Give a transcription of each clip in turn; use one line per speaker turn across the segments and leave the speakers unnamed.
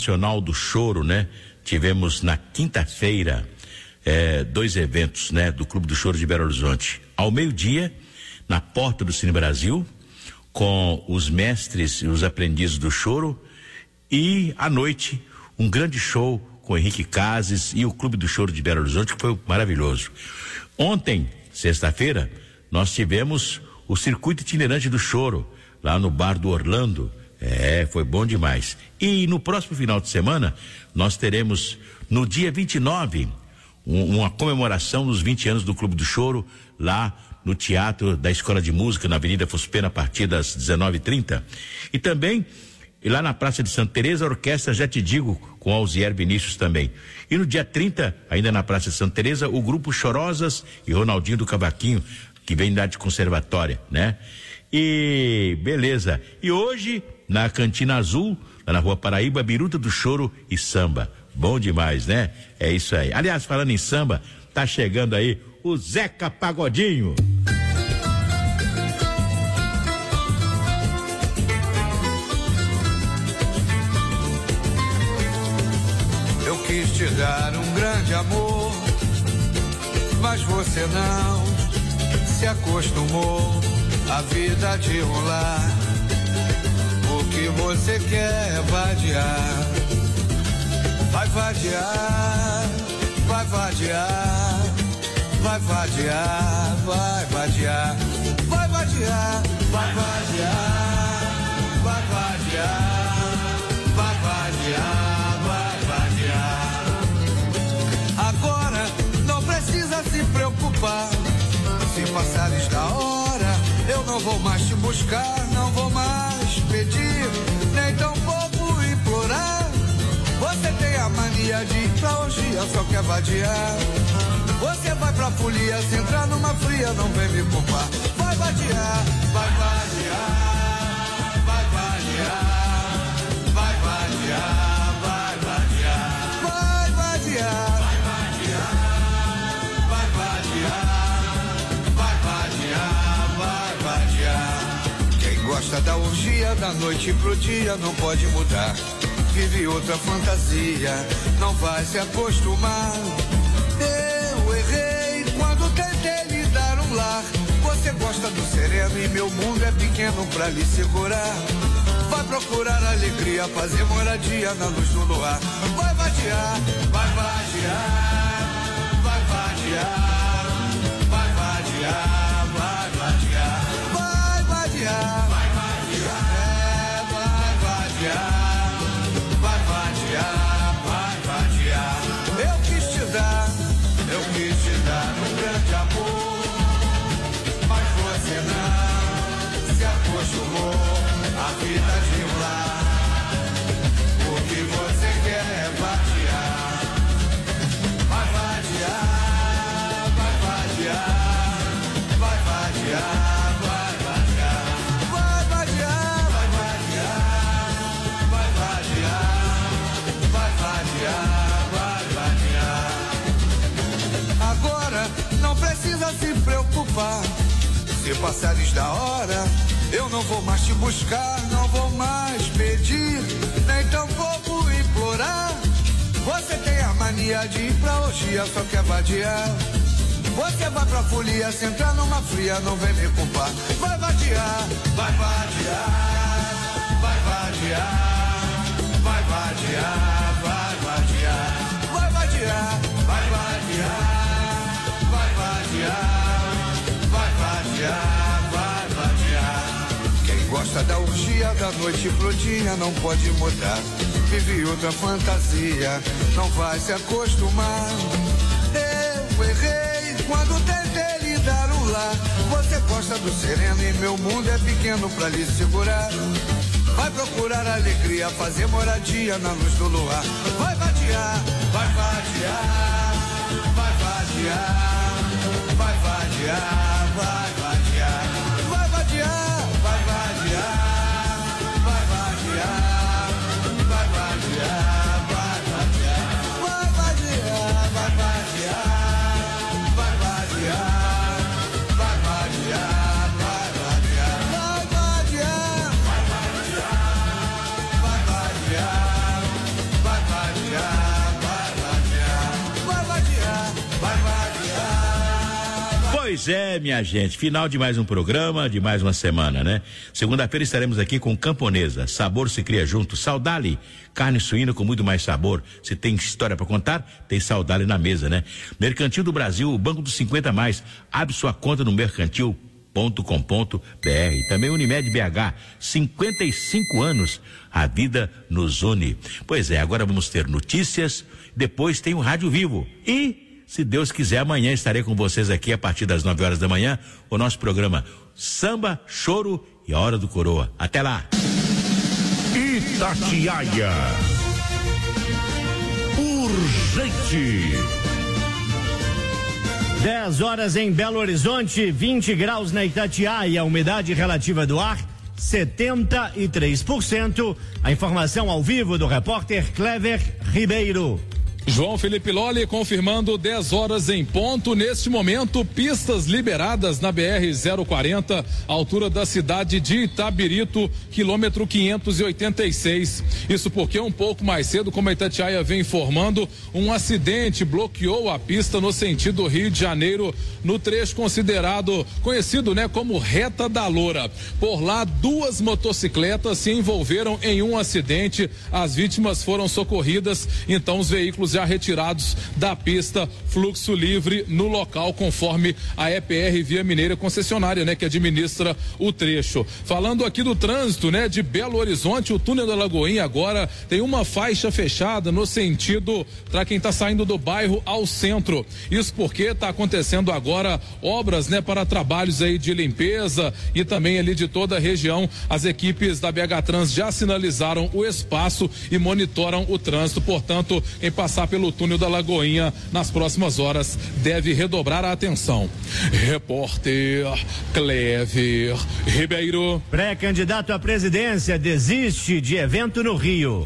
Nacional do Choro, né? Tivemos na quinta-feira 2 eventos, né? Do Clube do Choro de Belo Horizonte. Ao meio-dia, na porta do Cine Brasil, com os mestres e os aprendizes do choro, e à noite, um grande show com Henrique Cases e o Clube do Choro de Belo Horizonte, que foi maravilhoso. Ontem, sexta-feira, nós tivemos o Circuito Itinerante do Choro, lá no Bar do Orlando. Foi bom demais. E no próximo final de semana, nós teremos, no dia 29, uma comemoração dos 20 anos do Clube do Choro, lá no Teatro da Escola de Música, na Avenida Fospena, a partir das 19h30. E também, lá na Praça de Santa Teresa, a Orquestra Já Te Digo, com Alzier Vinícius também. E no dia 30, ainda na Praça de Santa Teresa, o grupo Chorosas e Ronaldinho do Cavaquinho, que vem da de conservatória, né? E beleza. E hoje, na Cantina Azul, lá na Rua Paraíba, Biruta do Choro e Samba. Bom demais, né? É isso aí. Aliás, falando em samba, tá chegando aí o Zeca Pagodinho.
Eu quis te dar um grande amor, mas você não se acostumou à vida de rolar. O que você quer é vadiar. Vai vadiar, vai vadiar, vai vadiar, vai vadiar, vai vadiar, vai vadiar, vai vadiar, vai vadiar, vai vadiar. Agora não precisa se preocupar. Se passares da hora, eu não vou mais te buscar, não vou mais pedir, nem tampouco implorar. Você tem a mania de ir pra orgia, só quer vadiar. Você vai pra folia, se entrar numa fria, não vem me culpar. Vai vadiar, vai vadiar, vai vadiar, vai vadiar, vai vadiar, vai vadiar, vai vadiar, vai vadiar, vai vadiar. Quem gosta da orgia, da noite pro dia, não pode mudar. Vive outra fantasia, não vai se acostumar. Eu errei quando tentei lhe dar um lar. Você gosta do sereno e meu mundo é pequeno pra lhe segurar. Vai procurar alegria, fazer moradia na luz do luar. Vai vadiar, vai vadiar, vai vadiar, vai vadiar, vai vadiar, vai vadiar, vai vadiar, vai vadiar. Eu quis te dar um grande amor, mas você não se acostumou à vida de um lar. O que você quer é vadiar. Vai vadiar, vai vadiar, vai vadiar, vai vadiar, vai vadiar, vai vadiar, vai vadiar, vai vadiar. Agora não precisa se preocupar. Se passares da hora, eu não vou mais te buscar, não vou mais pedir, nem tampouco implorar. Você tem a mania de ir pra orgia, só quer vadiar. Você vai pra folia, se entrar numa fria, não vem me culpar. Vai vadiar, vai vadiar, vai vadiar, vai vadiar, vai vadiar, vai vadiar, vai vadiar. Vai vadiar, vai vadiar. Quem gosta da orgia, da noite pro dia, não pode mudar. Vive outra fantasia, não vai se acostumar. Eu errei quando tentei lhe dar um lar. Você gosta do sereno e meu mundo é pequeno pra lhe segurar. Vai procurar alegria, fazer moradia na luz do luar. Vai vadiar, vai vadiar, vai vadiar. Vai vadiar, vai vadiar, vai vadiar, vai vadiar, vai vadiar, vai vadiar, vai vadiar, vai vadiar, vai vadiar, vai vadiar, vai vadiar, vai vadiar, vai vadiar, vai vadiar, vai vadiar,
Pois é, minha gente, final de mais um programa, de mais uma semana, né? Segunda-feira estaremos aqui com Camponesa, sabor se cria junto, Saudale, carne suína com muito mais sabor. Se tem história para contar, tem Saudale na mesa, né? Mercantil do Brasil, o Banco dos 50 mais, abre sua conta no mercantil.com.br. Também Unimed BH, 55 anos, a vida nos une. Pois é, agora vamos ter notícias, depois tem o Rádio Vivo e, se Deus quiser, amanhã estarei com vocês aqui a partir das 9 horas da manhã, o nosso programa Samba, Choro e a Hora do Coroa. Até lá!
Itatiaia. Urgente.
10 horas em Belo Horizonte, 20 graus na Itatiaia, a umidade relativa do ar 73%. A informação ao vivo do repórter Clever Ribeiro.
João Felipe Lolli confirmando 10 horas em ponto. Neste momento, pistas liberadas na BR-040, altura da cidade de Itabirito, quilômetro 586. Isso porque um pouco mais cedo, como a Itatiaia vem informando, um acidente bloqueou a pista no sentido Rio de Janeiro, no trecho conhecido, né, como Reta da Loura. Por lá, 2 motocicletas se envolveram em um acidente. As vítimas foram socorridas, então os veículos já retirados da pista, fluxo livre no local, conforme a EPR Via Mineira, concessionária, né, que administra o trecho. Falando aqui do trânsito, né, de Belo Horizonte, o túnel da Lagoinha agora tem uma faixa fechada no sentido para quem está saindo do bairro ao centro. Isso porque está acontecendo agora obras, né, para trabalhos aí de limpeza e também ali de toda a região. As equipes da BH Trans já sinalizaram o espaço e monitoram o trânsito, portanto, em passar pelo túnel da Lagoinha nas próximas horas deve redobrar a atenção. Repórter Clever Ribeiro.
Pré-candidato à presidência desiste de evento no Rio.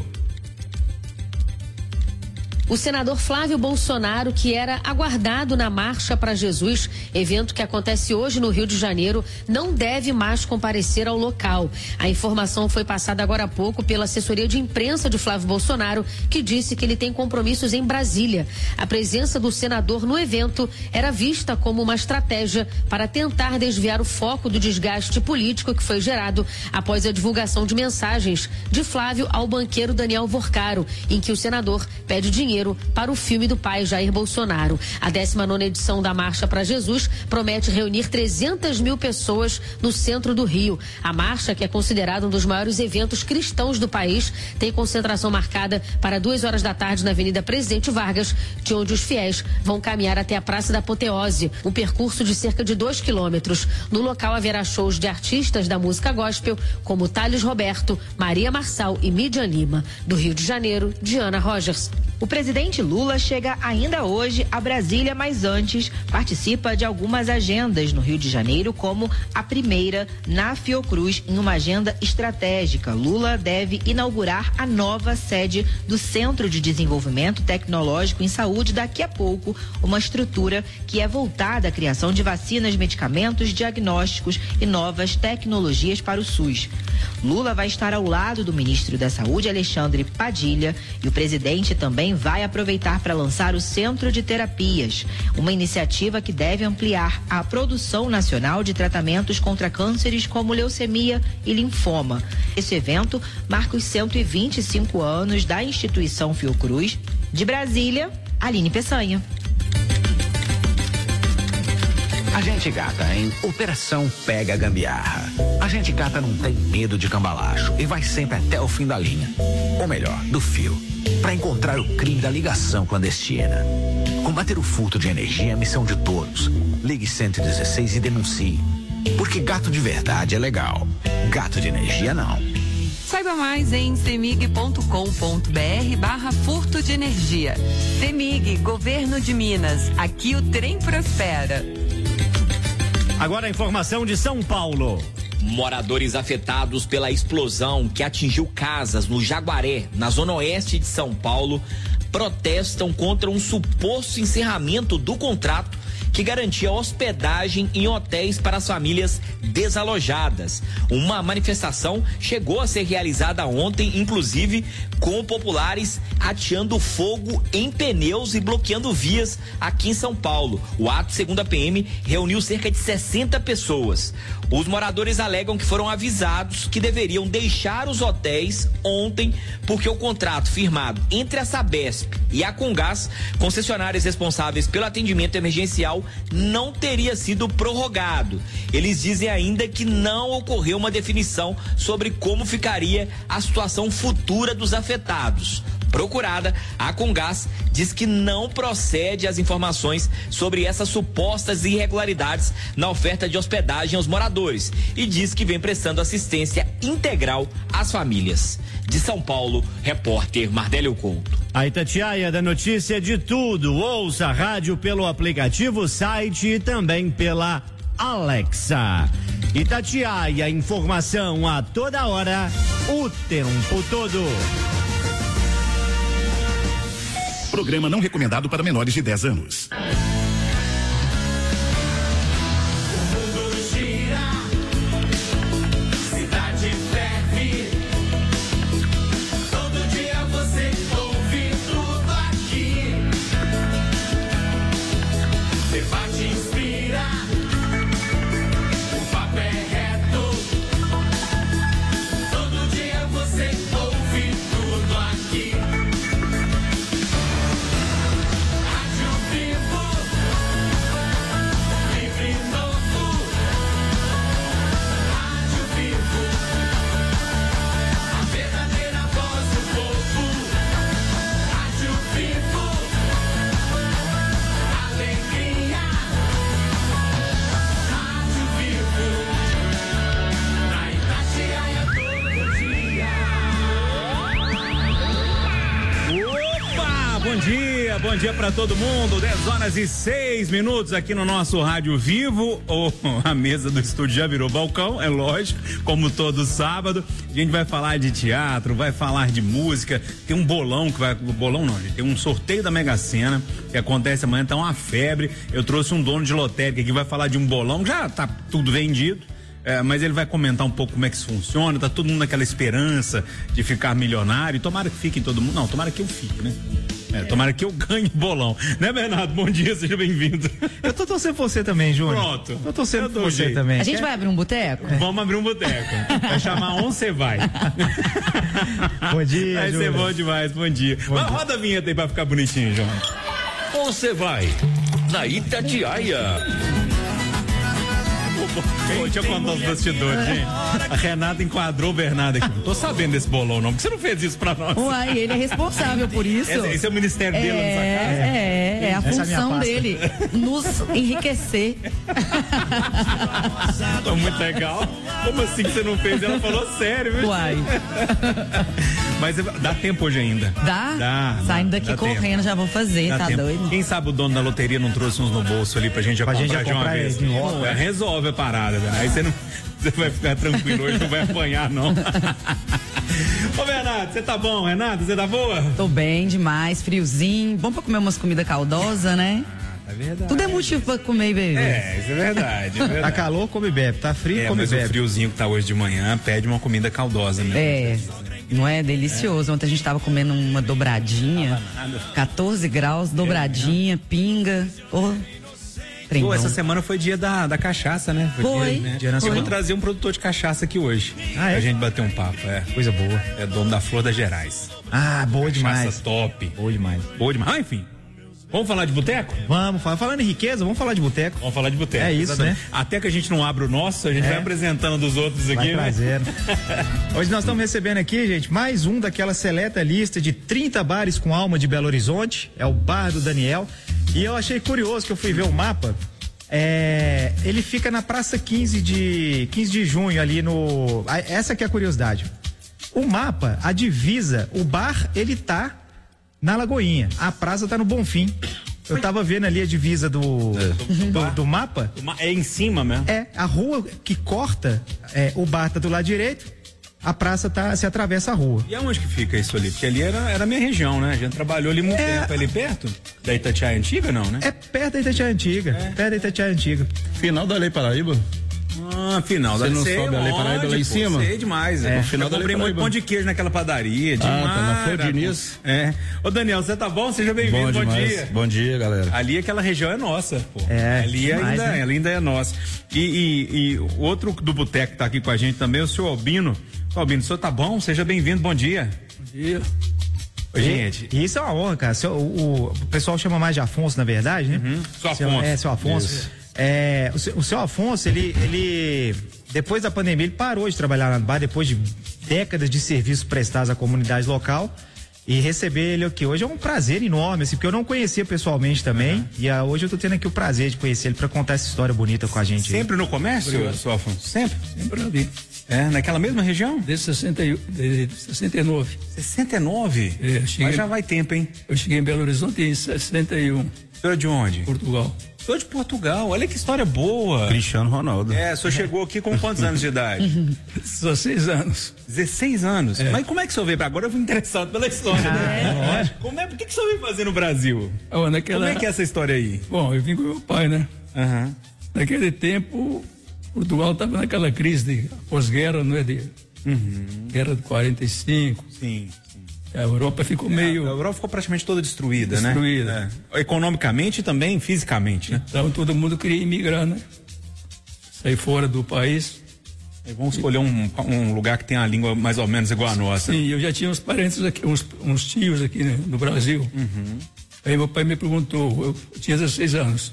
O senador Flávio Bolsonaro, que era aguardado na Marcha para Jesus, evento que acontece hoje no Rio de Janeiro, não deve mais comparecer ao local. A informação foi passada agora há pouco pela assessoria de imprensa de Flávio Bolsonaro, que disse que ele tem compromissos em Brasília. A presença do senador no evento era vista como uma estratégia para tentar desviar o foco do desgaste político que foi gerado após a divulgação de mensagens de Flávio ao banqueiro Daniel Vorcaro, em que o senador pede dinheiro para o filme do pai Jair Bolsonaro. A 19ª edição da Marcha para Jesus promete reunir 300 mil pessoas no centro do Rio. A marcha, que é considerada um dos maiores eventos cristãos do país, tem concentração marcada para 2 horas da tarde na Avenida Presidente Vargas, de onde os fiéis vão caminhar até a Praça da Apoteose, um percurso de cerca de 2 quilômetros. No local haverá shows de artistas da música gospel, como Thales Roberto, Maria Marçal e Mídia Lima. Do Rio de Janeiro, Diana Rogers.
O presidente Lula chega ainda hoje a Brasília, mas antes participa de algumas agendas no Rio de Janeiro, como a primeira na Fiocruz, em uma agenda estratégica. Lula deve inaugurar a nova sede do Centro de Desenvolvimento Tecnológico em Saúde daqui a pouco, uma estrutura que é voltada à criação de vacinas, medicamentos, diagnósticos e novas tecnologias para o SUS. Lula vai estar ao lado do ministro da Saúde, Alexandre Padilha, e o presidente também vai aproveitar para lançar o Centro de Terapias, uma iniciativa que deve ampliar a produção nacional de tratamentos contra cânceres como leucemia e linfoma. Esse evento marca os 125 anos da instituição Fiocruz. De Brasília, Aline Peçanha.
A Gente Gata, em Operação Pega a Gambiarra. A Gente Gata não tem medo de cambalacho e vai sempre até o fim da linha. Ou melhor, do fio. Para encontrar o crime da ligação clandestina. Combater o furto de energia é a missão de todos. Ligue 116 e denuncie. Porque gato de verdade é legal. Gato de energia não.
Saiba mais em cemig.com.br/furto de energia. Cemig, Governo de Minas. Aqui o trem prospera.
Agora a informação de São Paulo.
Moradores afetados pela explosão que atingiu casas no Jaguaré, na zona oeste de São Paulo, protestam contra um suposto encerramento do contrato que garantia hospedagem em hotéis para as famílias desalojadas. Uma manifestação chegou a ser realizada ontem, inclusive com populares ateando fogo em pneus e bloqueando vias aqui em São Paulo. O ato, segundo a PM, reuniu cerca de 60 pessoas. Os moradores alegam que foram avisados que deveriam deixar os hotéis ontem porque o contrato firmado entre a Sabesp e a Comgás, concessionárias responsáveis pelo atendimento emergencial, não teria sido prorrogado. Eles dizem ainda que não ocorreu uma definição sobre como ficaria a situação futura dos afetados. Procurada, a Comgás diz que não procede as informações sobre essas supostas irregularidades na oferta de hospedagem aos moradores e diz que vem prestando assistência integral às famílias. De São Paulo, repórter Mardélio Couto.
A Itatiaia da notícia de tudo. Ouça a rádio pelo aplicativo, site e também pela Alexa. Itatiaia, informação a toda hora, o tempo todo.
Programa não recomendado para menores de 10 anos.
Bom dia para todo mundo, 10h06 aqui no nosso Rádio Vivo. A mesa do estúdio já virou balcão, é lógico, como todo sábado. A gente vai falar de teatro, vai falar de música, tem um bolão que vai, bolão não, gente, tem um sorteio da Mega Sena que acontece amanhã, tá uma febre. Eu trouxe um dono de lotérica que vai falar de um bolão, já tá tudo vendido. Mas ele vai comentar um pouco como é que isso funciona, tá todo mundo naquela esperança de ficar milionário, tomara que fiquem todo mundo, não, tomara que eu fique, né? Tomara que eu ganhe bolão. Né, Bernardo? Bom dia, seja bem-vindo.
Eu tô torcendo por você também, Júnior.
Pronto.
Tô torcendo por você também.
A gente vai abrir um boteco?
Vamos abrir um boteco. Vai chamar Onde Você Vai.
Bom dia,
vai ser bom demais, bom dia. Roda a vinheta aí pra ficar bonitinho, João.
Onde Você Vai? Na Itatiaia.
Deixa eu contar os bastidores, gente. A Renata enquadrou o Bernardo aqui. Não tô sabendo desse bolão, não. Por que você não fez isso pra nós?
Uai, ele é responsável por isso.
Esse é o ministério dele nessa casa?
É a função dele. Nos enriquecer.
Tá muito legal. Como assim que você não fez? Ela falou sério, viu?
Uai.
Mas dá tempo hoje ainda.
Dá? Saindo daqui correndo, tempo. Já vou fazer, dá tá tempo. Doido?
Quem sabe o dono da loteria não trouxe uns no bolso ali pra gente já comprar de uma vez. Resolve a parada, né? Aí você vai ficar tranquilo hoje, não vai apanhar, não. Ô, Bernardo, você tá bom, Renata? Você tá boa?
Tô bem demais, friozinho. Bom pra comer umas comidas caldosas, né?
É verdade.
Tudo é motivo pra comer e beber.
Isso é verdade.
Tá calor, come e bebe. Tá frio, come e bebe.
Mas o friozinho que tá hoje de manhã pede uma comida caldosa, né?
Não é delicioso? Ontem a gente tava comendo uma dobradinha, 14 graus, dobradinha, pinga.
Pô, essa semana foi dia da cachaça, né?
Foi.
Dia nacional. Eu vou trazer um produtor de cachaça aqui hoje. Pra gente bater um papo.
Coisa boa.
É dono da Flor das Gerais.
Boa demais.
Cachaça top.
Boa demais.
Enfim. Vamos falar de boteco?
Vamos, falando em riqueza, vamos falar de boteco.
Vamos falar de boteco.
É isso, exatamente. Né?
Até que a gente não abre o nosso, a gente vai apresentando dos outros aqui,
né? Hoje nós estamos recebendo aqui, gente, mais um daquela seleta lista de 30 bares com alma de Belo Horizonte, é o Bar do Daniel. E eu achei curioso que eu fui ver o mapa. Ele fica na praça 15 de junho ali no... Essa que é a curiosidade. O mapa, a divisa, o bar, ele tá na Lagoinha. A praça tá no Bonfim. Eu tava vendo ali a divisa do mapa.
É em cima mesmo?
A rua que corta, o bar tá do lado direito, a praça se atravessa a rua.
E aonde que fica isso ali? Porque ali era a minha região, né? A gente trabalhou ali muito tempo, ali perto. Da Itatiaia Antiga, não, né?
É perto da Itatiaia Antiga. Perto da Itatiaia Antiga.
Final da Lei Paraíba.
Final da
Você não sobe a Lei Paraíba lá em cima?
Sei demais.
No final da Lei
comprei muito pão de queijo naquela padaria. Demais.
Tá na Flor Diniz.
Ô, Daniel, você tá bom? Seja bem-vindo. Bom dia.
Bom dia, galera.
Ali aquela região é nossa, pô. Ali
demais,
ainda é nossa. E outro do boteco que tá aqui com a gente também, o senhor Albino. Albino, o senhor tá bom? Seja bem-vindo. Bom dia.
Bom dia.
Gente, isso é uma honra, cara. O pessoal chama mais de Afonso, na verdade, né?
Seu Afonso.
Seu Afonso. O seu Afonso, ele depois da pandemia, ele parou de trabalhar na bar, depois de décadas de serviços prestados à comunidade local. E receber ele aqui hoje é um prazer enorme, assim, porque eu não conhecia pessoalmente também. E hoje eu tô tendo aqui o prazer de conhecer ele para contar essa história bonita com a gente.
Sempre no comércio, seu Afonso? Sempre?
Sempre ali.
Naquela mesma região?
Desde 69.
69? Mas já vai tempo, hein?
Eu cheguei em Belo Horizonte em 61.
O senhor é de onde?
Portugal.
Sou de Portugal, olha que história boa.
Cristiano Ronaldo.
O senhor chegou aqui com quantos anos de idade?
16 anos.
16 anos? Mas como é que o senhor veio pra agora? Eu fui interessado pela história, né? Por que o senhor veio fazer no Brasil? Como é que é essa história aí?
Bom, eu vim com meu pai, né? Naquele tempo, Portugal estava naquela crise de pós-guerra, não é? Guerra de 45.
Sim.
A Europa ficou meio...
A Europa ficou praticamente toda destruída,
né?
Economicamente e também fisicamente, né?
Então todo mundo queria imigrar, né? Sair fora do país.
Aí vamos escolher um lugar que tenha a língua mais ou menos igual a nossa.
Sim, eu já tinha uns parentes aqui, uns tios aqui, né, no Brasil. Aí meu pai me perguntou, eu tinha 16 anos.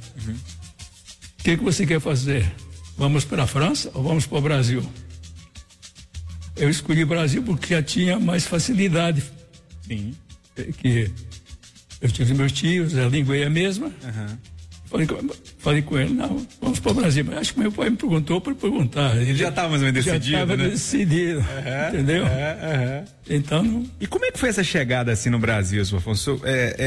O que você quer fazer? Vamos para a França ou vamos para o Brasil? Eu escolhi o Brasil porque já tinha mais facilidade.
Sim.
Que eu tinha os meus tios, a língua é a mesma. Falei com ele, não, vamos para o Brasil. Mas acho que meu pai me perguntou por perguntar.
Ele já estava mais ou menos decidido,
já estava decidido, entendeu? Então...
E como é que foi essa chegada assim no Brasil, seu Afonso?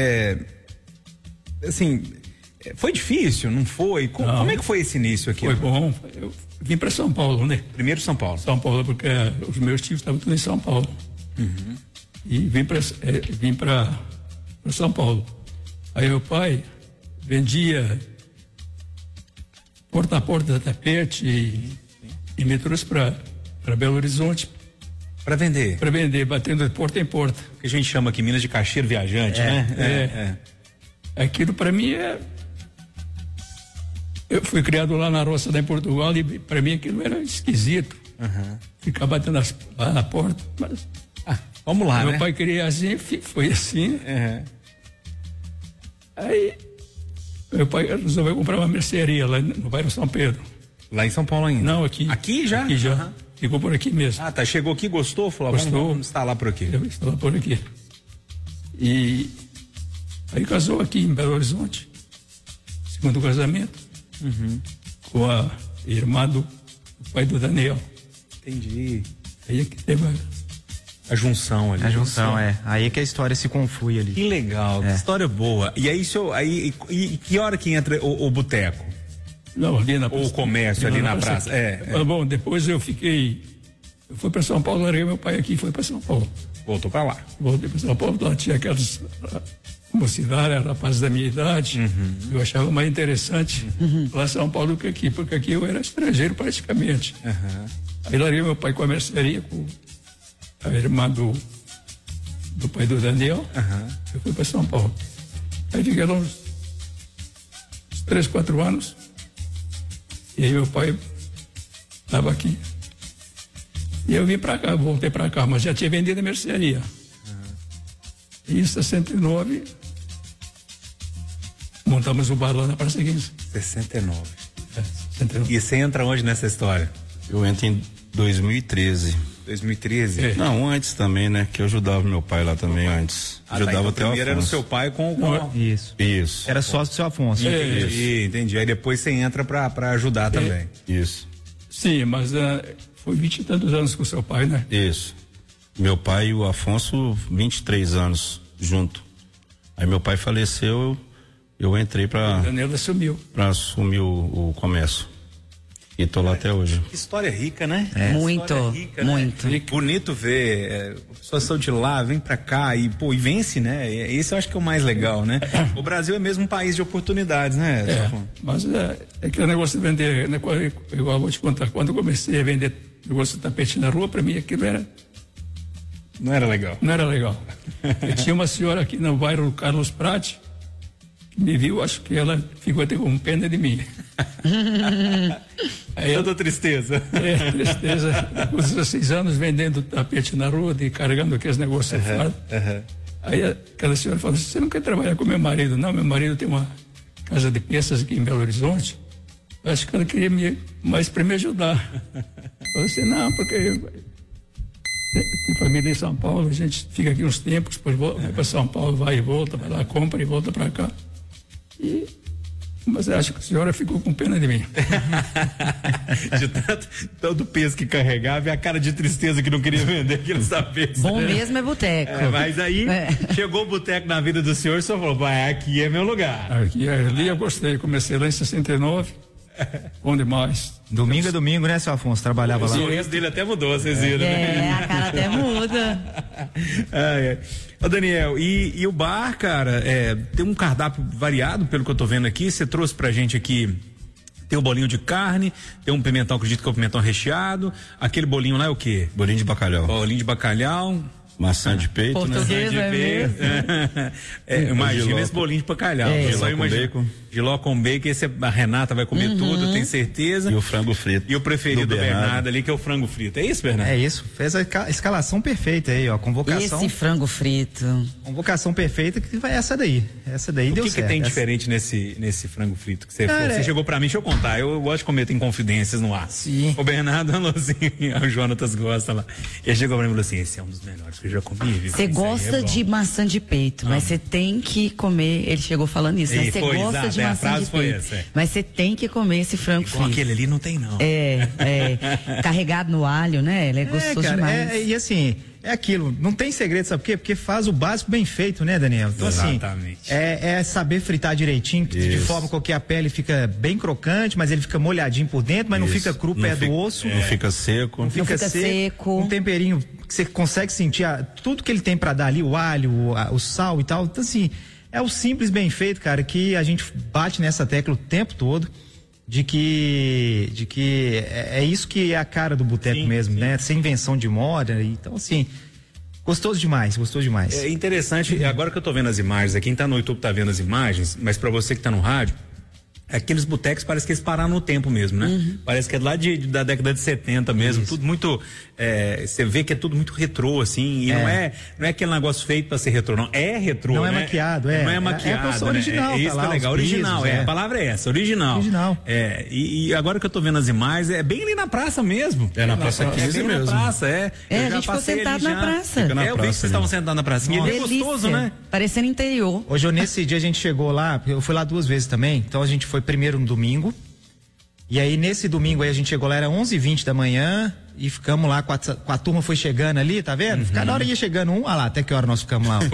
Assim, foi difícil, não foi? Como é que foi esse início aqui?
Foi bom. Eu vim para São Paulo, né?
Primeiro São Paulo.
São Paulo, porque os meus tios estavam tudo em São Paulo. E vim para São Paulo. Aí meu pai vendia porta a porta tapete e me trouxe para Belo Horizonte.
Para vender?
Para vender, batendo de porta em porta.
O que a gente chama aqui Minas de caixeiro viajante, né?
Aquilo para mim Eu fui criado lá na roça, lá em Portugal, e para mim aquilo era esquisito. Ficar batendo lá na porta. Mas,
vamos lá,
meu pai queria assim, foi assim. Aí, meu pai resolveu comprar uma mercearia lá no bairro São Pedro.
Lá em São Paulo ainda?
Não, aqui.
Aqui já?
Aqui já. Ficou por aqui mesmo.
Tá. Chegou aqui, gostou? Falou, vamos instalar por aqui.
Eu vou instalar por aqui. E aí casou aqui em Belo Horizonte. Segundo casamento. Com a irmã do pai do Daniel.
Entendi.
Aí é que teve
a junção ali.
A junção, aí é que a história se conflui ali.
Que legal, que história boa. E aí, e que hora que entra o boteco?
Não, ali na
praça. Ou o comércio ali na praça.
Bom, depois eu fui para São Paulo, larguei meu pai aqui e fui para São Paulo.
Voltou para lá.
Voltei para São Paulo, lá tinha aquelas mocidade, rapazes da minha idade. Eu achava mais interessante lá em São Paulo do que aqui, porque aqui eu era estrangeiro praticamente. Aí larguei meu pai com a mercearia, com a irmã do pai do Daniel. Eu fui para São Paulo. Aí fiquei lá uns 3, 4 anos. E aí meu pai estava aqui. E eu vim para cá, voltei para cá, mas já tinha vendido a mercearia. E em 69, montamos o bar lá na Praça 15.
69.
69.
E você entra onde nessa história?
Eu entro em 2013.
2013?
Não, antes também, né? Que eu ajudava meu pai lá também antes. Ajudava até o
primeiro era o seu pai com...
Isso. Era sócio do seu Afonso.
Entendi. Aí depois você entra pra ajudar também.
Isso.
Sim, mas foi 20 e tantos anos com o seu pai, né?
Isso. Meu pai e o Afonso, 23 anos junto. Aí meu pai faleceu, eu entrei
O Daniel assumiu.
Para assumir o comércio. E tô lá até hoje.
Que história rica, né?
Muito,
rica,
muito.
Né? Bonito ver, pessoas são de lá, vem pra cá e vence, né? Esse eu acho que é o mais legal, né? O Brasil é mesmo um país de oportunidades, né?
Mas é que o negócio de vender, né, eu vou te contar, quando eu comecei a vender negócio de tapete na rua, pra mim aquilo
não era legal.
Não era legal. Eu tinha uma senhora aqui no bairro Carlos Prati, que me viu, acho que ela ficou até com pena de mim.
Aí toda tristeza.
Tristeza. Com 16 anos vendendo tapete na rua, carregando aqueles negócios fora. Aí aquela senhora falou assim: você não quer trabalhar com meu marido? Não, meu marido tem uma casa de peças aqui em Belo Horizonte. Acho que ela queria mais para me ajudar. Eu falei assim: não, porque tem família em São Paulo, a gente fica aqui uns tempos, depois vai para São Paulo, vai e volta, vai lá, compra e volta para cá. Mas acho que a senhora ficou com pena de mim.
De todo peso que carregava e a cara de tristeza que não queria vender aqueles tapetes.
Bom mesmo é boteco.
Mas aí chegou o boteco na vida do senhor e só falou: vai, aqui é meu lugar.
Ali eu gostei, comecei lá em 69. Bom demais.
Domingo é domingo, né, seu Afonso? Trabalhava lá.
O sorriso dele até mudou, vocês viram, né?
A cara até muda.
Ô Daniel, e o bar, cara, tem um cardápio variado, pelo que eu tô vendo aqui. Você trouxe pra gente aqui, tem o bolinho de carne, tem um pimentão, acredito que é um pimentão recheado. Aquele bolinho lá é o quê?
Bolinho de bacalhau.
Bolinho de bacalhau.
Maçã de peito,
português,
né?
É mesmo?
Imagina esse bolinho de bacalhau.
Giló com bacon.
Giló com bacon, a Renata vai comer tudo, tem certeza.
E o frango frito.
E o preferido do Bernardo ali, que é o frango frito. É isso, Bernardo?
É isso. Fez a escalação perfeita aí, ó. Convocação.
Esse frango frito.
Convocação perfeita que vai essa daí. Essa daí deu certo.
O que tem diferente nesse frango frito que você falou? Você chegou pra mim, deixa eu contar. Eu gosto de comer, tem confidências no ar.
Sim.
O Bernardo falou assim, o Jonatas gosta lá. Ele chegou pra mim e falou assim: esse é um dos melhores que eu já comi, viu?
Você gosta de maçã de peito, mas você tem que comer. Ele chegou falando isso, né? Você gosta de maçã de peito. Mas você tem que comer esse frango frito.
Aquele ali não tem, não.
Carregado no alho, né? Ele é gostoso demais.
E assim, é aquilo, não tem segredo, sabe por quê? Porque faz o básico bem feito, né, Daniel? Então,
exatamente.
Assim, é saber fritar direitinho, de forma com que a pele fica bem crocante, mas ele fica molhadinho por dentro, mas não fica cru perto do osso.
Não fica seco.
Não fica seco. Um temperinho que você consegue sentir tudo que ele tem pra dar ali, o alho, o sal e tal. Então, assim, é o simples bem feito, cara, que a gente bate nessa tecla o tempo todo, de que é isso que é a cara do boteco mesmo, né? Sem invenção de moda. Então, assim, gostoso demais.
É interessante, agora que eu tô vendo as imagens, quem tá no YouTube tá vendo as imagens, mas pra você que tá no rádio, aqueles botecos parece que eles pararam no tempo mesmo, né? Parece que é lá da década de 70 mesmo, tudo muito, você vê que é tudo muito retrô, assim, e não é aquele negócio feito pra ser retrô, não, é retrô,
não,
né?
Não é maquiado,
Não é maquiado,
né? Original,
é isso que é legal, original, a palavra é essa, original. E agora que eu tô vendo as imagens, é bem ali na praça mesmo.
É na praça 15 mesmo.
Na praça,
a gente ficou sentado na praça.
Eu vi que vocês estavam sentados na pracinha, é gostoso, né?
Parecendo interior.
Hoje, nesse dia a gente chegou lá, eu fui lá 2 vezes também, então a gente foi primeiro no domingo, e aí nesse domingo aí a gente chegou lá, era 11h20 da manhã, e ficamos lá, com a turma foi chegando ali, tá vendo? Cada hora ia chegando olha lá, até que hora nós ficamos lá.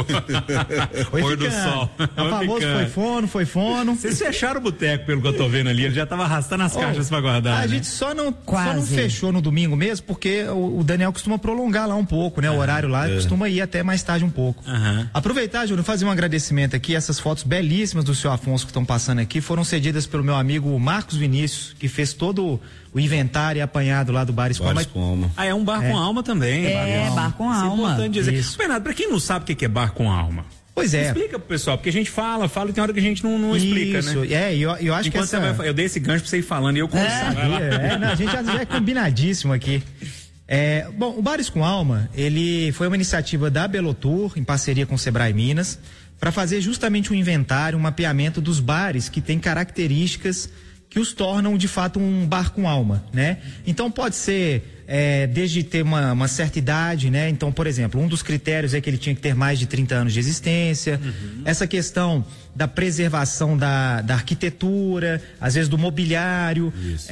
Pôr do sol.
O famoso foi fono.
Vocês fecharam o boteco, pelo que eu tô vendo ali, ele já tava arrastando as caixas pra guardar,
A
né?
gente só não fechou no domingo mesmo, porque o Daniel costuma prolongar lá um pouco, né? O horário lá costuma ir até mais tarde um pouco. Aproveitar, Júnior, fazer um agradecimento aqui, essas fotos belíssimas do seu Afonso que estão passando aqui, foram cedidas pelo meu amigo Marcos Vinícius, que fez todo o inventário e apanhado lá do Bares com
Alma.
É um bar com alma também.
Bar com alma.
Isso é importante dizer. Bernardo, pra quem não sabe o que é bar com alma,
pois é.
Explica pro pessoal, porque a gente fala e tem hora que a gente não explica, né?
Eu acho
enquanto
que
eu dei esse gancho pra você ir falando e eu conversando.
A gente já é combinadíssimo aqui. Bom, o Bares com Alma, ele foi uma iniciativa da Belotour, em parceria com o Sebrae Minas, para fazer justamente um inventário, um mapeamento dos bares que tem características que os tornam de fato um bar com alma, né? Então pode ser desde ter uma certa idade, né? Então, por exemplo, um dos critérios é que ele tinha que ter mais de 30 anos de existência, essa questão da preservação da arquitetura, às vezes do mobiliário,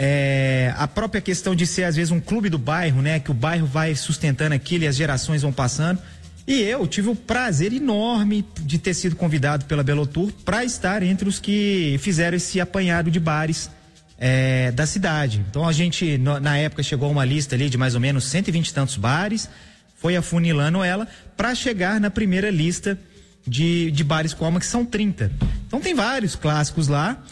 a própria questão de ser às vezes um clube do bairro, né? Que o bairro vai sustentando aquilo e as gerações vão passando. E eu tive o prazer enorme de ter sido convidado pela Belotour para estar entre os que fizeram esse apanhado de bares da cidade. Então a gente, na época, chegou a uma lista ali de mais ou menos 120 e tantos bares, foi afunilando ela para chegar na primeira lista de bares com alma, que são 30. Então tem vários clássicos lá,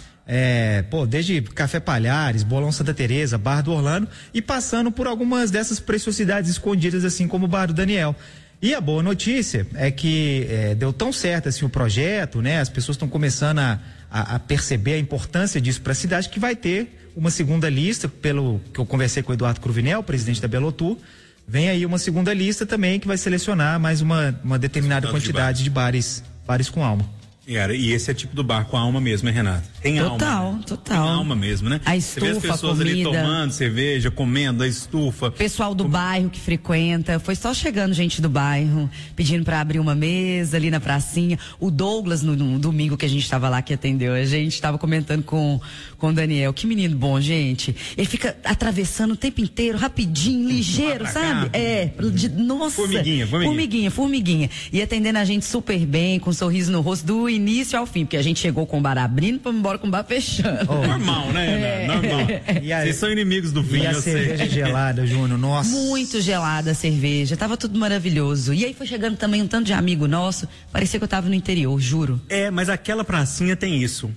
desde Café Palhares, Bolão Santa Teresa, Bar do Orlando, e passando por algumas dessas preciosidades escondidas, assim como o Bar do Daniel. E a boa notícia é que deu tão certo assim o projeto, né? As pessoas estão começando a perceber a importância disso para a cidade, que vai ter uma segunda lista, pelo que eu conversei com o Eduardo Cruvinel, presidente da Belotur. Vem aí uma segunda lista também que vai selecionar mais uma determinada quantidade de bares com alma.
E esse é tipo do bar com alma mesmo, hein, Renata? Tem alma. Total. Tem alma mesmo, né?
A estufa,
você vê as pessoas ali tomando cerveja, comendo a estufa.
Pessoal do bairro que frequenta, foi só chegando gente do bairro, pedindo pra abrir uma mesa ali na pracinha. O Douglas, no domingo que a gente tava lá, que atendeu a gente, tava comentando com o Daniel. Que menino bom, gente. Ele fica atravessando o tempo inteiro, rapidinho, ligeiro, sabe? Nossa. Formiguinha. E atendendo a gente super bem, com um sorriso no rosto, do início ao fim, porque a gente chegou com o bar abrindo pra ir embora com o bar fechando.
Normal, né? Normal. Vocês são inimigos do vinho,
eu sei. E a cerveja gelada, Júnior, nossa.
Muito gelada a cerveja, tava tudo maravilhoso. E aí foi chegando também um tanto de amigo nosso, parecia que eu tava no interior, juro.
Mas aquela pracinha tem isso.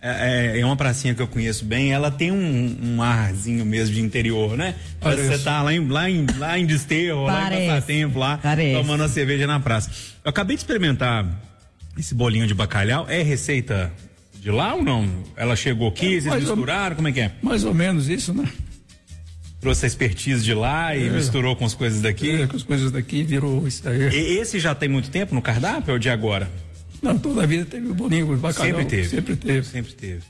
É uma pracinha que eu conheço bem, ela tem um arzinho mesmo de interior, né? Você tá lá em Desterro, lá em Passatempo, lá, tomando a cerveja na praça. Eu acabei de experimentar esse bolinho de bacalhau. É receita de lá ou não? Ela chegou aqui, vocês misturaram, como é que é?
Mais ou menos isso, né?
Trouxe a expertise de lá e misturou com as coisas daqui?
Com as coisas daqui, virou isso aí.
E esse já tem muito tempo no cardápio ou de agora?
Não, toda a vida teve o bolinho de bacalhau. Sempre teve.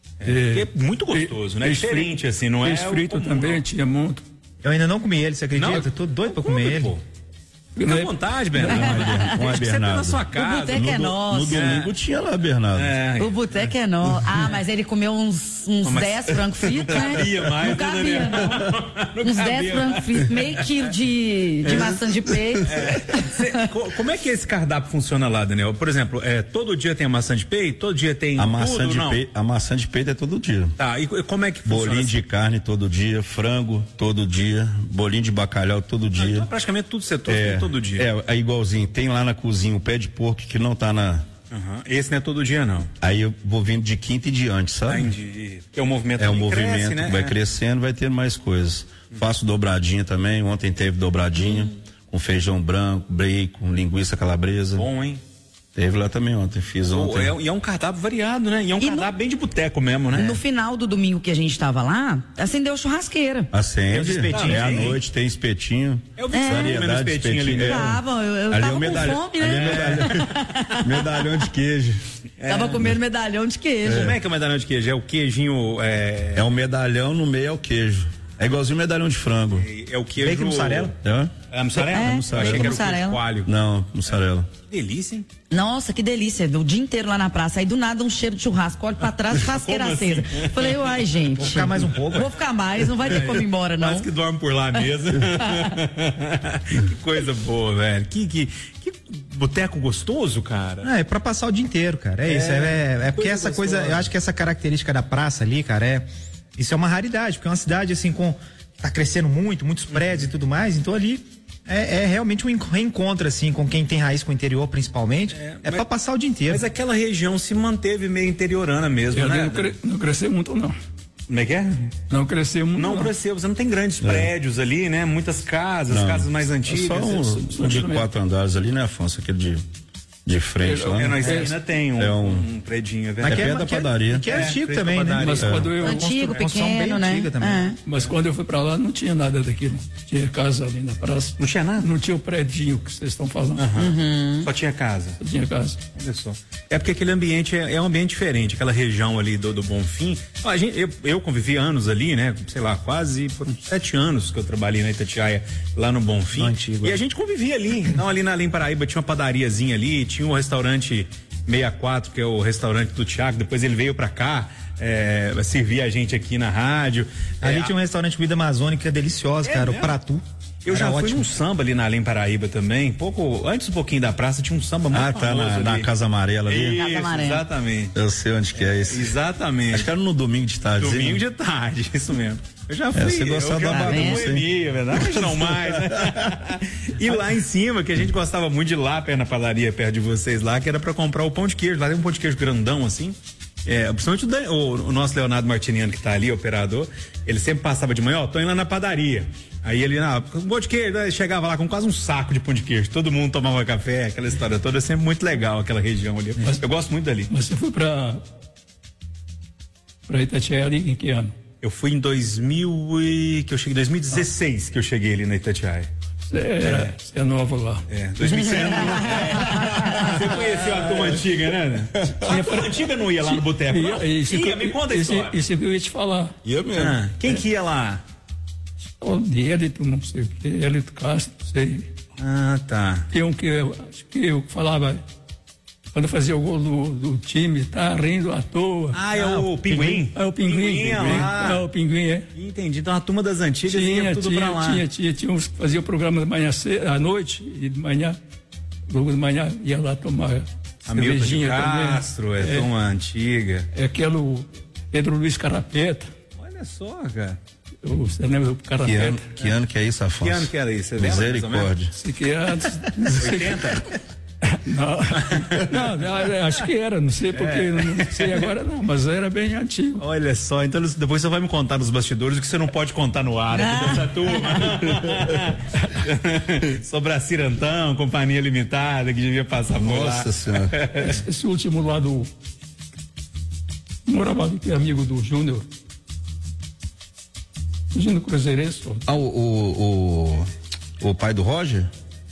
É muito gostoso, né? Diferente assim, não é?
Peixe frito também, tinha muito.
Eu ainda não comi ele, você acredita? Eu tô doido pra comer ele.
Fica à vontade, Bernardo.
Você tá
na sua casa.
O boteco é nosso.
No domingo tinha lá, Bernardo.
O boteco é nosso. Mas ele comeu uns 10 frangos fritos, né?
Não cabia mais,
não cabia, não. Uns 10 frangos fritos, meio quilo de maçã de peito.
Como é que esse cardápio funciona lá, Daniel? Por exemplo, todo dia tem a maçã de peito? Todo dia tem
a maçã de peito é todo dia.
Tá, e como é que funciona?
Bolinho de carne todo dia, frango todo dia, bolinho de bacalhau todo dia.
Então, praticamente tudo setor tem todo dia.
É igualzinho. Tem lá na cozinha o pé de porco que não tá na...
Esse não é todo dia, não.
Aí eu vou vindo de quinta e diante, sabe?
Entendi. Que é um movimento
que movimento, né? Vai crescendo, vai ter mais coisas. Faço dobradinha também. Ontem teve dobradinha com feijão branco, bacon, linguiça calabresa.
Bom, hein?
Teve lá também ontem, fiz ontem.
E é um cardápio variado, né? E é um cardápio bem de boteco mesmo, né?
No final do domingo que a gente tava lá, acendeu churrasqueira.
Acende, à noite tem espetinho.
Eu vi variedade de espetinho ali.
Eu tava com fome, né?
Medalhão de queijo.
Tava comendo medalhão de queijo.
Como é que é o medalhão de queijo? É o queijinho...
É um medalhão, no meio é o queijo. É igualzinho medalhão de frango.
É o queijo...
Bacon mussarela?
É mussarela?
É,
Eu achei que era o queijo coalho.
Não, mussarela.
Que delícia, hein?
Nossa, que delícia. O dia inteiro lá na praça. Aí do nada um cheiro de churrasco. Olho pra trás, churrasqueira acesa. Falei, uai, gente.
Vou ficar mais um pouco.
Vou ficar mais, não vai ter como ir embora, não.
Quase que dorme por lá mesmo. Que coisa boa, velho. Que boteco gostoso, cara.
É pra passar o dia inteiro, cara. É isso. É porque essa coisa, eu acho que essa característica da praça ali, cara, isso é uma raridade, porque é uma cidade assim tá crescendo muito, muitos prédios e tudo mais, então ali é realmente um reencontro assim com quem tem raiz com o interior principalmente, pra passar o dia inteiro.
Mas aquela região se manteve meio interiorana mesmo, né?
Não cresceu muito, não.
Como é que é?
Não cresceu muito.
Não cresceu, você não tem grandes prédios ali, né? Muitas casas, casas mais antigas.
Só um de 4 andares ali, né, Afonso? Aquele de frente lá.
Na esquina tem um predinho,
é perto da padaria.
Que é antigo também, né?
Mas quando eu
antigo, pequeno, né?
Mas quando eu fui pra lá não tinha nada daquilo. Tinha casa ali na praça.
Não tinha nada?
Não tinha o predinho que vocês estão falando.
Só tinha casa.
Só tinha casa.
Olha só. É porque aquele ambiente é um ambiente diferente, aquela região ali do Bonfim. Eu convivi anos ali, né? Sei lá, quase 7 anos que eu trabalhei na Itatiaia, lá no Bonfim.
Antigo,
e a gente convivia ali. Não, ali em Paraíba tinha uma padariazinha ali, tinha um restaurante 64, que é o restaurante do Thiago, depois ele veio pra cá, servir a gente aqui na rádio.
Ali tinha um restaurante de comida amazônica deliciosa, cara, o Pratu.
Eu já fui num samba ali na Além Paraíba também, antes um pouquinho da praça tinha um samba muito famoso
na Casa Amarela ali.
Isso,
Casa Amarela.
Exatamente.
Eu sei onde que é isso.
Exatamente.
Acho que era no domingo de tarde.
Domingo de tarde, isso mesmo. Eu já fui.
Você gostava da bagunça,
hein? Verdade, mas não mais, né? E lá em cima, que a gente gostava muito de ir lá, perto na padaria, perto de vocês lá, que era pra comprar o pão de queijo. Lá tem um pão de queijo grandão, assim. Principalmente o nosso Leonardo Martiniano, que tá ali, operador, ele sempre passava de manhã, tô indo lá na padaria. Aí ele, um pão de queijo, aí chegava lá com quase um saco de pão de queijo. Todo mundo tomava café, aquela história toda, é sempre muito legal aquela região ali. Eu gosto muito dali.
Mas você foi pra Itatiaia em que ano?
Eu fui em 2016 que eu cheguei ali na Itatiaia.
Você é novo lá.
2006. Você conheceu a turma antiga, né? A turma antiga não ia lá no boteco? Ia, me conta a história.
Isso que eu ia te falar.
Ia mesmo.
Quem que ia lá?
O Délito, não sei o que, Délito Castro, não sei.
Tá.
Tem um que acho que eu falava, quando fazia o gol do time, tá rindo à toa.
É o Pinguim?
É o Pinguim.
Lá.
É o Pinguim, é.
Entendi. Então a turma das antigas ia tudo pra lá.
Tinha uns que faziam o programa de manhã à noite e de manhã, logo de manhã ia lá tomar cervejinha
também. Castro, turma antiga.
É aquele Pedro Luiz Carapeta.
Olha só, cara.
Você lembra do Carapeta?
Que ano que é isso, Afonso?
Que ano que era isso?
Misericórdia.
Que antes.
80?
Não, acho que era, não sei porque, não sei agora não, mas era bem antigo.
Olha só, então depois você vai me contar nos bastidores o que você não pode contar no ar aqui dessa turma. Sobre a Cirantão, Companhia Limitada, que devia passar por lá.
Nossa Senhora.
Esse último lá do morava que é amigo do Júnior. Júnior Cruzeirense.
O pai do Roger?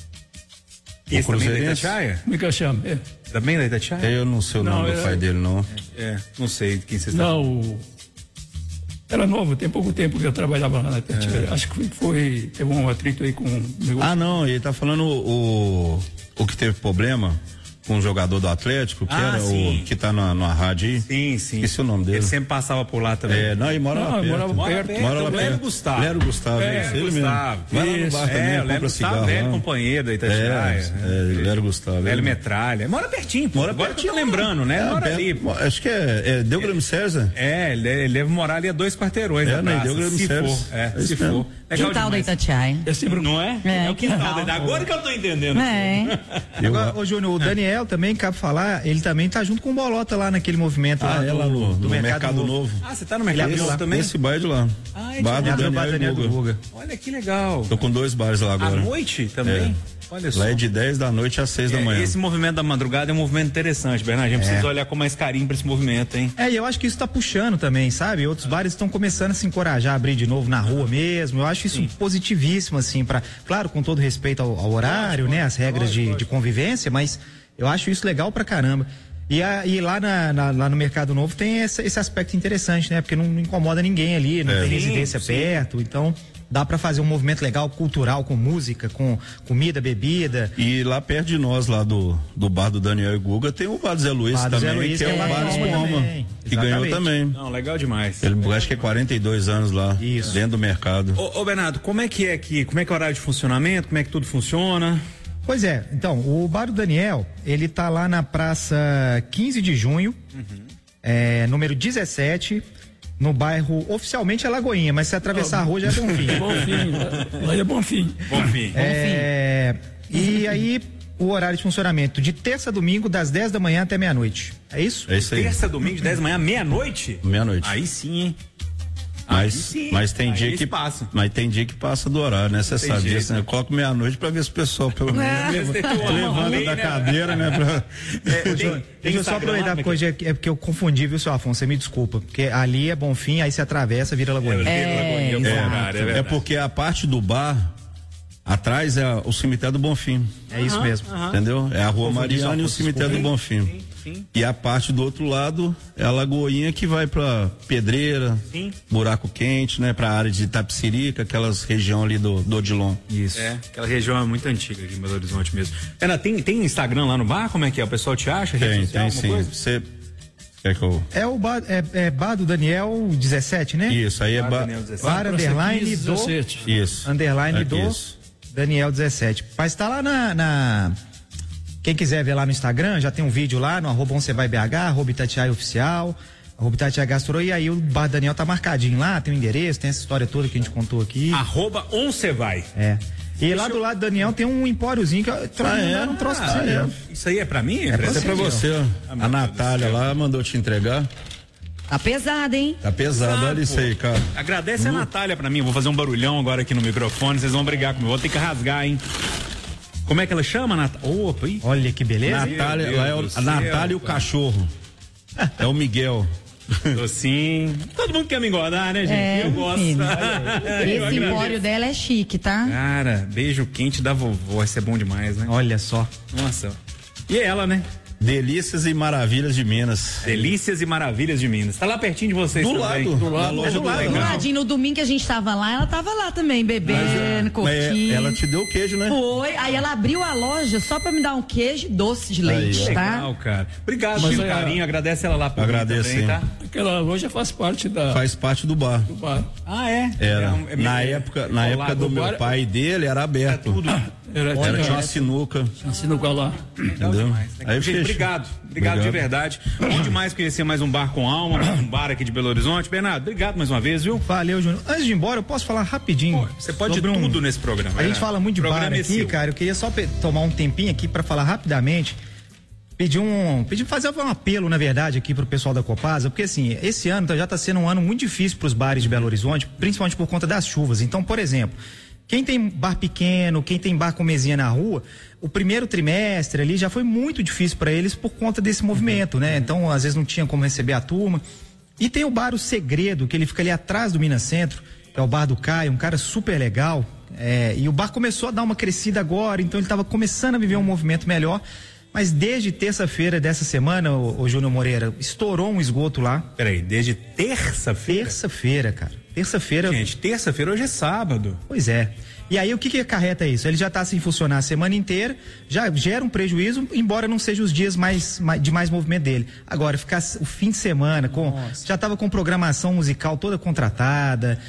Esse também da Itatiaia?
Me chama,
Também da Itatiaia?
Eu não sei o nome do pai dele, não.
Não sei de quem você está
falando. Era novo, tem pouco tempo que eu trabalhava lá na Itatiaia. Acho que teve um atrito aí com o negócio.
Não, ele tá falando o que teve problema com o jogador do Atlético, que era
sim.
o que tá na rádio aí.
Sim.
Esqueci o nome dele.
Ele sempre passava por lá também.
Ele mora lá perto.
Mora lá perto. Lério Gustavo.
Lério Gustavo, ele mesmo. Vai lá no bar também, compra cigarro.
Velho companheiro da Itatiaia.
Lério Gustavo.
Lério Metralha. Mora pertinho, pô. Agora que eu tô lembrando, né? Mora ali, pô.
Acho que Deu Grêmio César.
Ele deve morar ali a 2 quarteirões da praça.
Deu Grêmio César.
Se for.
Quintal da Itatiaia.
Não é? É o quintal da Itatiaia. Agora que eu tô entendendo.
Agora, Júnior, o Daniel também, cabe falar, ele também tá junto com o Bolota lá naquele movimento lá
do Mercado Novo.
Você tá no Mercado Novo também?
Esse bar de lá. Bar do Daniel
do Guga.
Olha que legal.
Tô com 2 bares lá agora.
À noite também? Olha só.
Lá é de 10 da noite às 6 da manhã.
Esse movimento da madrugada é um movimento interessante, Bernardo. A gente precisa olhar com mais carinho pra esse movimento, hein?
E eu acho que isso tá puxando também, sabe? Outros bares estão começando a se encorajar a abrir de novo na rua mesmo. Eu acho isso positivíssimo, assim, claro, com todo respeito ao horário, né? As regras de convivência, mas eu acho isso legal pra caramba. E lá no Mercado Novo tem esse aspecto interessante, né? Porque não incomoda ninguém ali, não tem residência perto, então dá pra fazer um movimento legal, cultural, com música, com comida, bebida.
E lá perto de nós, lá do bar do Daniel e Guga, tem o bar do Zé Luiz também, que é o bar Espoma, que ganhou também.
Não, legal demais.
Ele acho que é 42 anos lá, dentro do mercado.
Ô Bernardo, como é que é aqui? Como é que é o horário de funcionamento? Como é que tudo funciona?
Pois é, então, o Bar do Daniel, ele tá lá na Praça 15 de Junho, número 17, no bairro, oficialmente é Lagoinha, mas se atravessar a rua já é Bonfim.
Lá é Bonfim.
E aí, o horário de funcionamento de terça a domingo, das 10 da manhã até meia-noite. É isso?
É isso aí.
Terça a domingo, de 10 da manhã, meia-noite?
Meia-noite.
Aí sim, hein?
Mas tem dia que passa. Mas tem dia que passa do horário, né? Você sabe disso, né? Eu coloco meia-noite pra ver se o pessoal pelo menos levanta da cadeira, né?
Deixa eu só aproveitar, porque é porque eu confundi, viu, seu Afonso? Você me desculpa. Porque ali é Bonfim, aí você atravessa, vira Lagoinha.
É porque a parte do bar atrás é o cemitério do Bonfim.
É isso mesmo.
Entendeu? É a Rua Mariana e o cemitério do Bonfim. E a parte do outro lado é a Lagoinha, que vai pra Pedreira, Buraco Quente, né? Pra área de Itapecerica, aquelas região ali do Odilon.
Isso. Aquela região é muito antiga de Belo Horizonte mesmo. Ana, tem Instagram lá no bar? Como é que é? O pessoal te acha?
Tem sim. Você quer que eu...
É o bar, bar do Daniel 17, né?
Isso, aí é
bar underline do...
17. Isso.
Underline do... Daniel 17. Mas tá lá na... Quem quiser ver lá no Instagram, já tem um vídeo lá no @oncevaibh, @Itatiaia-oficial, @Itatiaia-Gastro, e aí o Bar Daniel tá marcadinho lá, tem o endereço, tem essa história toda que a gente contou aqui.
@oncevai.
É. E lá do lado do Daniel tem um empóriozinho que um troço pra você.
Isso aí é pra mim?
É pra você, ó. A Natália lá mandou te entregar.
Tá pesado, hein?
Tá pesado, olha isso aí, cara.
Agradece a Natália pra mim, eu vou fazer um barulhão agora aqui no microfone, vocês vão brigar comigo, vou ter que rasgar, hein? Como é que ela chama, Natália? Opa, hein?
Olha que beleza.
Natália, lá é a Natália e o cachorro. É o Miguel.
Sim. Todo mundo quer me engordar, né, gente? Eu gosto.
Esse empório dela é chique, tá?
Cara, beijo quente da vovó, isso é bom demais, né?
Olha só.
Nossa. E ela, né?
Delícias e Maravilhas de Minas.
Delícias e Maravilhas de Minas. Tá lá pertinho de vocês
do
também.
Do lado.
Do ladinho, no domingo que a gente tava lá, ela tava lá também, bebendo, curtindo.
Ela te deu o queijo, né?
Foi, aí ela abriu a loja só pra me dar um queijo doce de leite, tá?
Legal, cara. Obrigado pelo carinho, agradece ela lá por
Agradeço,
também, tá?
Aquela loja faz parte do bar.
Ah, é?
Era. Na época do meu pai e dele era aberto. Tinha uma sinuca.
Tinha uma sinuca lá.
Entendeu?
Aí, gente, obrigado de verdade. Bom demais conhecer mais um bar com alma, um bar aqui de Belo Horizonte. Bernardo, obrigado mais uma vez, viu?
Valeu, Júnior. Antes de ir embora, eu posso falar rapidinho.
Você pode tudo nesse programa.
A gente fala muito de bar aqui, cara. Eu queria só tomar um tempinho aqui pra falar rapidamente. Fazer um apelo, na verdade, aqui pro pessoal da Copasa, porque assim, esse ano já tá sendo um ano muito difícil pros bares de Belo Horizonte, principalmente por conta das chuvas. Então, por exemplo, quem tem bar pequeno, quem tem bar com mesinha na rua, o primeiro trimestre ali já foi muito difícil para eles por conta desse movimento, né? Então, às vezes não tinha como receber a turma. E tem o bar O Segredo, que ele fica ali atrás do Minas Centro, que é o bar do Caio, um cara super legal. E o bar começou a dar uma crescida agora, então ele estava começando a viver um movimento melhor. Mas desde terça-feira dessa semana, o Júnior Moreira, estourou um esgoto lá.
Peraí, desde terça-feira?
Terça-feira, cara. Terça-feira.
Gente, terça-feira hoje é sábado.
Pois é. E aí o que acarreta isso? Ele já está sem funcionar a semana inteira, já gera um prejuízo, embora não seja os dias de mais movimento dele. Agora, ficar o fim de semana já estava com programação musical toda contratada,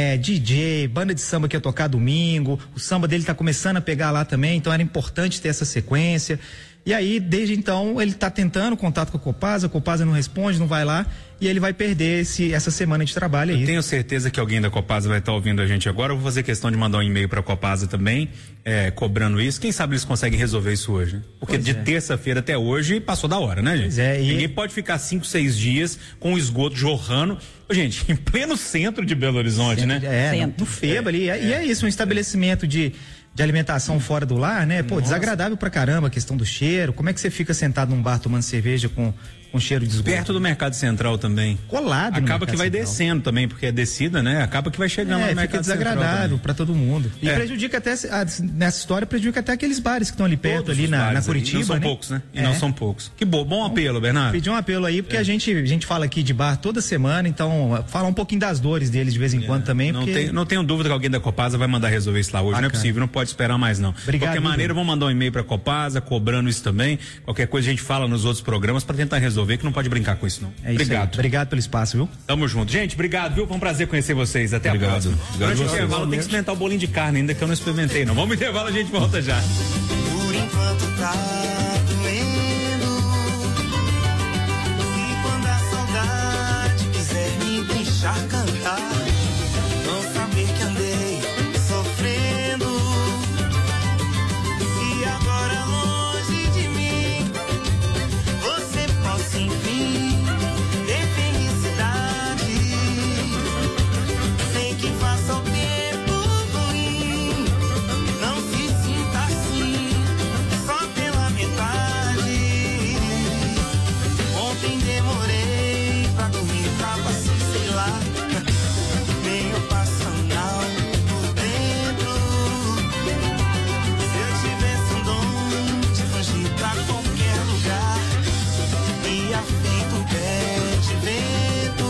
DJ, banda de samba que ia tocar domingo, o samba dele está começando a pegar lá também, então era importante ter essa sequência. E aí, desde então, ele está tentando contato com a Copasa não responde, não vai lá, e ele vai perder essa semana de trabalho aí.
Eu tenho certeza que alguém da Copasa vai estar ouvindo a gente agora. Eu vou fazer questão de mandar um e-mail para a Copasa também, cobrando isso. Quem sabe eles conseguem resolver isso hoje, né? Porque de terça-feira até hoje passou da hora, né, gente? Ninguém pode ficar 5, 6 dias com o esgoto jorrando. Gente, em pleno centro de Belo Horizonte, né?
No FEBA ali. E é isso, um estabelecimento de alimentação fora do lar, né? Pô, desagradável pra caramba a questão do cheiro. Como é que você fica sentado num bar tomando cerveja com cheiro de esgoto?
Perto do Mercado Central também.
Colado.
Acaba que vai descendo também, porque é descida, né? Acaba que vai chegando no Mercado
Central. Fica desagradável pra todo mundo. E prejudica até, nessa história, prejudica até aqueles bares que estão ali perto, ali na Curitiba,
não são poucos, né? E não são poucos. Que bom apelo, Bernardo.
Pedir um apelo aí, porque a gente fala aqui de bar toda semana, então fala um pouquinho das dores deles de vez em quando também.
Não tenho dúvida que alguém da Copasa vai mandar resolver isso lá hoje. Não é possível, não pode esperar mais não.
Obrigado,
de qualquer maneira, vamos mandar um e-mail pra Copasa, cobrando isso também. Qualquer coisa a gente fala nos outros programas pra tentar resolver, que não pode brincar com isso não.
Obrigado. Obrigado pelo espaço, viu?
Tamo junto. Gente, obrado, viu? Foi um prazer conhecer vocês. Até a próxima. Durante o intervalo tem que experimentar o bolinho de carne ainda, que eu não experimentei não. Vamos no intervalo, a gente volta já.
Por enquanto tá doendo. E quando a saudade quiser me deixar cantar, não saber que andei sofrendo. E agora longe de mim, você possa enfim ter felicidade, sem que faça o tempo ruim. Não se sinta assim, só pela metade. Ontem demorei pra dormir, tava assim, sei lá, meio passional por dentro. Se eu tivesse um dom de fugir pra qualquer lugar, ia feito um pé de vento,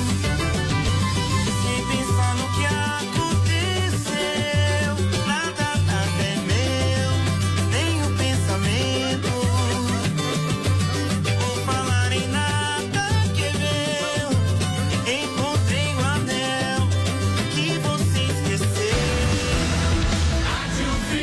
sem pensar no que aconteceu. Nada é meu, nem o pensamento. Por falar em nada que é meu, encontrei um anel que você esqueceu.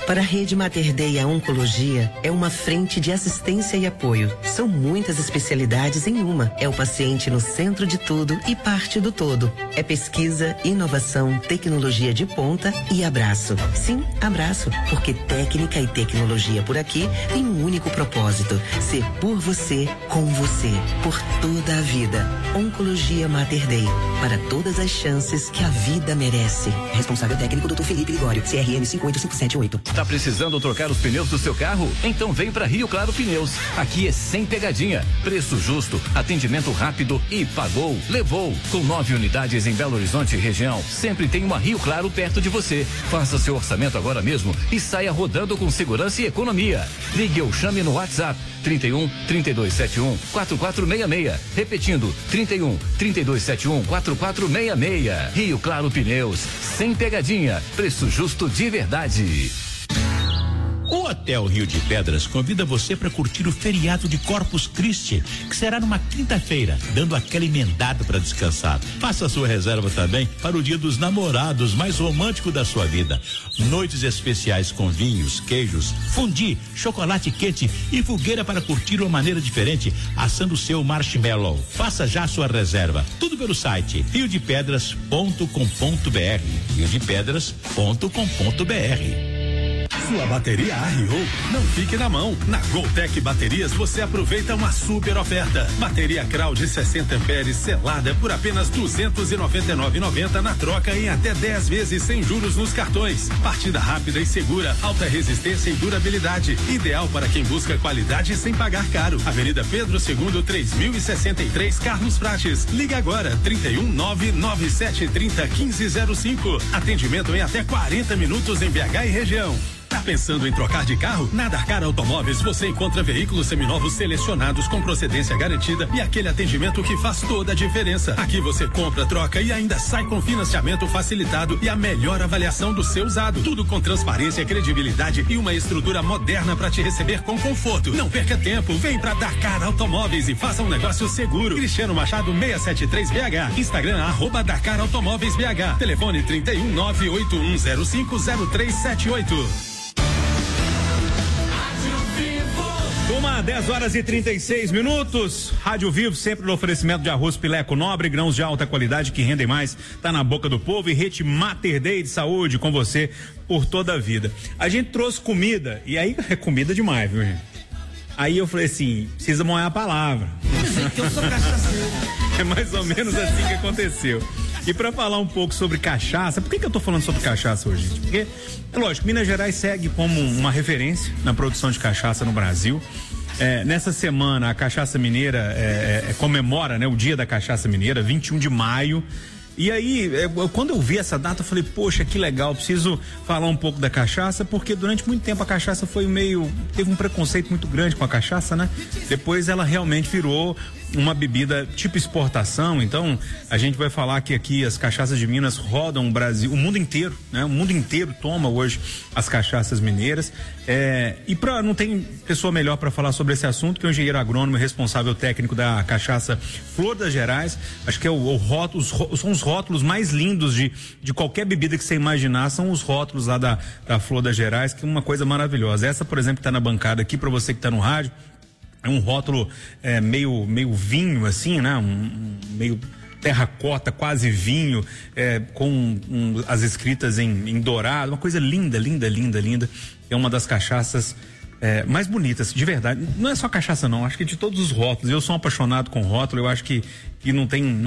Para a Rede Mater Dei, a oncologia é uma frente de assistência e apoio. São muitas especialidades em uma. É o paciente no centro de tudo e parte do todo. É pesquisa, inovação, tecnologia de ponta e abraço. Sim, abraço, porque técnica e tecnologia por aqui tem um único propósito: ser por você, com você, por toda a vida. Oncologia Mater Dei, para todas as chances que a vida merece. Responsável técnico Dr. Felipe Ligório, CRM 58578.
Tá precisando trocar os pneus do seu carro? Então vem pra Rio Claro Pneus. Aqui é sem pegadinha, preço justo, atendimento rápido e pagou, levou. Com 9 unidades em Belo Horizonte e região, sempre tem uma Rio Claro perto de você. Faça seu orçamento agora mesmo e saia rodando com segurança e economia. Ligue ou chame no WhatsApp 31 3271 4466. Repetindo, 31 3271 4466. Rio Claro Pneus, sem pegadinha, preço justo de verdade.
O Hotel Rio de Pedras convida você para curtir o feriado de Corpus Christi, que será numa quinta-feira, dando aquela emendada para descansar. Faça a sua reserva também para o Dia dos Namorados, mais romântico da sua vida. Noites especiais com vinhos, queijos, fondue, chocolate quente e fogueira para curtir uma maneira diferente, assando o seu marshmallow. Faça já a sua reserva. Tudo pelo site riodepedras.com.br. riodepedras.com.br.
Sua bateria arriou? Não fique na mão. Na Goltec Baterias você aproveita uma super oferta. Bateria Crau de 60 amperes selada por apenas R$ 299,90 na troca em até 10 vezes sem juros nos cartões. Partida rápida e segura, alta resistência e durabilidade. Ideal para quem busca qualidade sem pagar caro. Avenida Pedro II, 3063, Carlos Prates. Liga agora, 31997301505. Atendimento em até 40 minutos em BH e região. Tá pensando em trocar de carro? Na Dakar Automóveis você encontra veículos seminovos selecionados com procedência garantida e aquele atendimento que faz toda a diferença. Aqui você compra, troca e ainda sai com financiamento facilitado e a melhor avaliação do seu usado. Tudo com transparência, credibilidade e uma estrutura moderna para te receber com conforto. Não perca tempo, vem pra Dakar Automóveis e faça um negócio seguro. Cristiano Machado 673 BH. Instagram @Dakar Automóveis BH. Telefone 31981050378.
Uma 10h36. Rádio Vivo, sempre no oferecimento de arroz Pileco Nobre, grãos de alta qualidade que rendem mais, tá na boca do povo. E Rede Mater Dei de Saúde com você por toda a vida. A gente trouxe comida, e aí é comida demais, viu, gente? Aí eu falei assim, precisa molhar a palavra.
Que eu sou cachaceiro.
É mais ou menos assim que aconteceu. E para falar um pouco sobre cachaça, por que eu tô falando sobre cachaça hoje, gente? Porque, é lógico, Minas Gerais segue como uma referência na produção de cachaça no Brasil. Nessa semana, a Cachaça Mineira comemora, né, o Dia da Cachaça Mineira, 21 de maio. E aí, quando eu vi essa data, eu falei, poxa, que legal, preciso falar um pouco da cachaça, porque durante muito tempo a cachaça teve um preconceito muito grande com a cachaça, né? Depois ela realmente virou uma bebida tipo exportação. Então a gente vai falar que aqui as cachaças de Minas rodam o Brasil, o mundo inteiro, né? O mundo inteiro toma hoje as cachaças mineiras, e não tem pessoa melhor para falar sobre esse assunto que o engenheiro agrônomo e responsável técnico da cachaça Flor das Gerais. Acho que é são os rótulos mais lindos de qualquer bebida que você imaginar, são os rótulos lá da Flor das Gerais, que é uma coisa maravilhosa. Essa, por exemplo, que tá na bancada aqui, para você que tá no rádio, é um rótulo meio vinho, assim, né? Meio terracota, quase vinho, com as escritas em dourado, uma coisa linda, linda, linda, linda. É uma das cachaças mais bonitas, de verdade. Não é só cachaça, não, acho que de todos os rótulos. Eu sou um apaixonado com rótulo, eu acho que não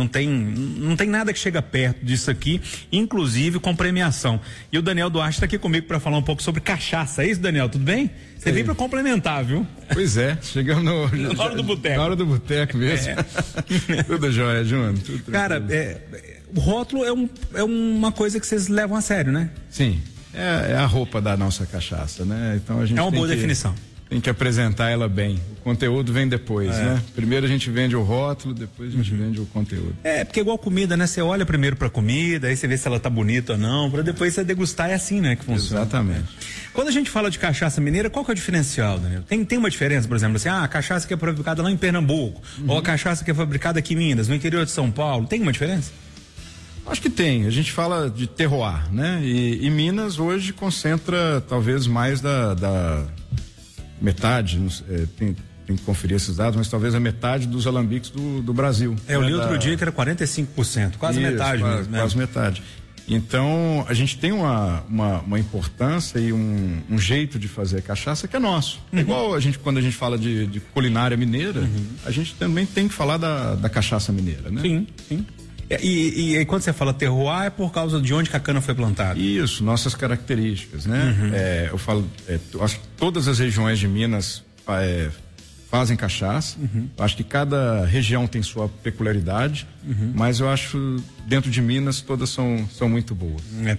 tem nada que chega perto disso aqui, inclusive com premiação. E o Daniel Duarte está aqui comigo para falar um pouco sobre cachaça. É isso, Daniel? Tudo bem? Você veio para complementar, viu?
Pois é, chegamos
na hora do boteco.
Na hora do boteco mesmo. Tudo jóia, Júnior.
Cara, o rótulo é uma coisa que vocês levam a sério, né?
Sim. É a roupa da nossa cachaça, né? Então a gente
é uma boa definição.
Tem que apresentar ela bem. O conteúdo vem depois, né? Primeiro a gente vende o rótulo, depois a gente vende o conteúdo.
Porque igual comida, né? Você olha primeiro pra comida, aí você vê se ela tá bonita ou não, pra depois você degustar. É assim, né? Que funciona.
Exatamente.
Quando a gente fala de cachaça mineira, qual que é o diferencial, Daniel? Tem uma diferença, por exemplo, assim, a cachaça que é fabricada lá em Pernambuco, ou a cachaça que é fabricada aqui em Minas, no interior de São Paulo, tem uma diferença?
Acho que tem. A gente fala de terroir, né? E Minas hoje concentra talvez mais da metade, tem que conferir esses dados, mas talvez a metade dos alambiques do Brasil.
Eu li outro dia que era 45%, quase metade mesmo, né? Quase
metade. Então, a gente tem uma importância e um jeito de fazer cachaça que é nosso. É igual quando a gente fala de culinária mineira, a gente também tem que falar da cachaça mineira, né?
Sim, sim. E quando você fala terroir, é por causa de onde que a cana foi plantada?
Isso, nossas características, né? Eu falo, acho que todas as regiões de Minas fazem cachaça. Acho que cada região tem sua peculiaridade, mas eu acho dentro de Minas todas são muito boas.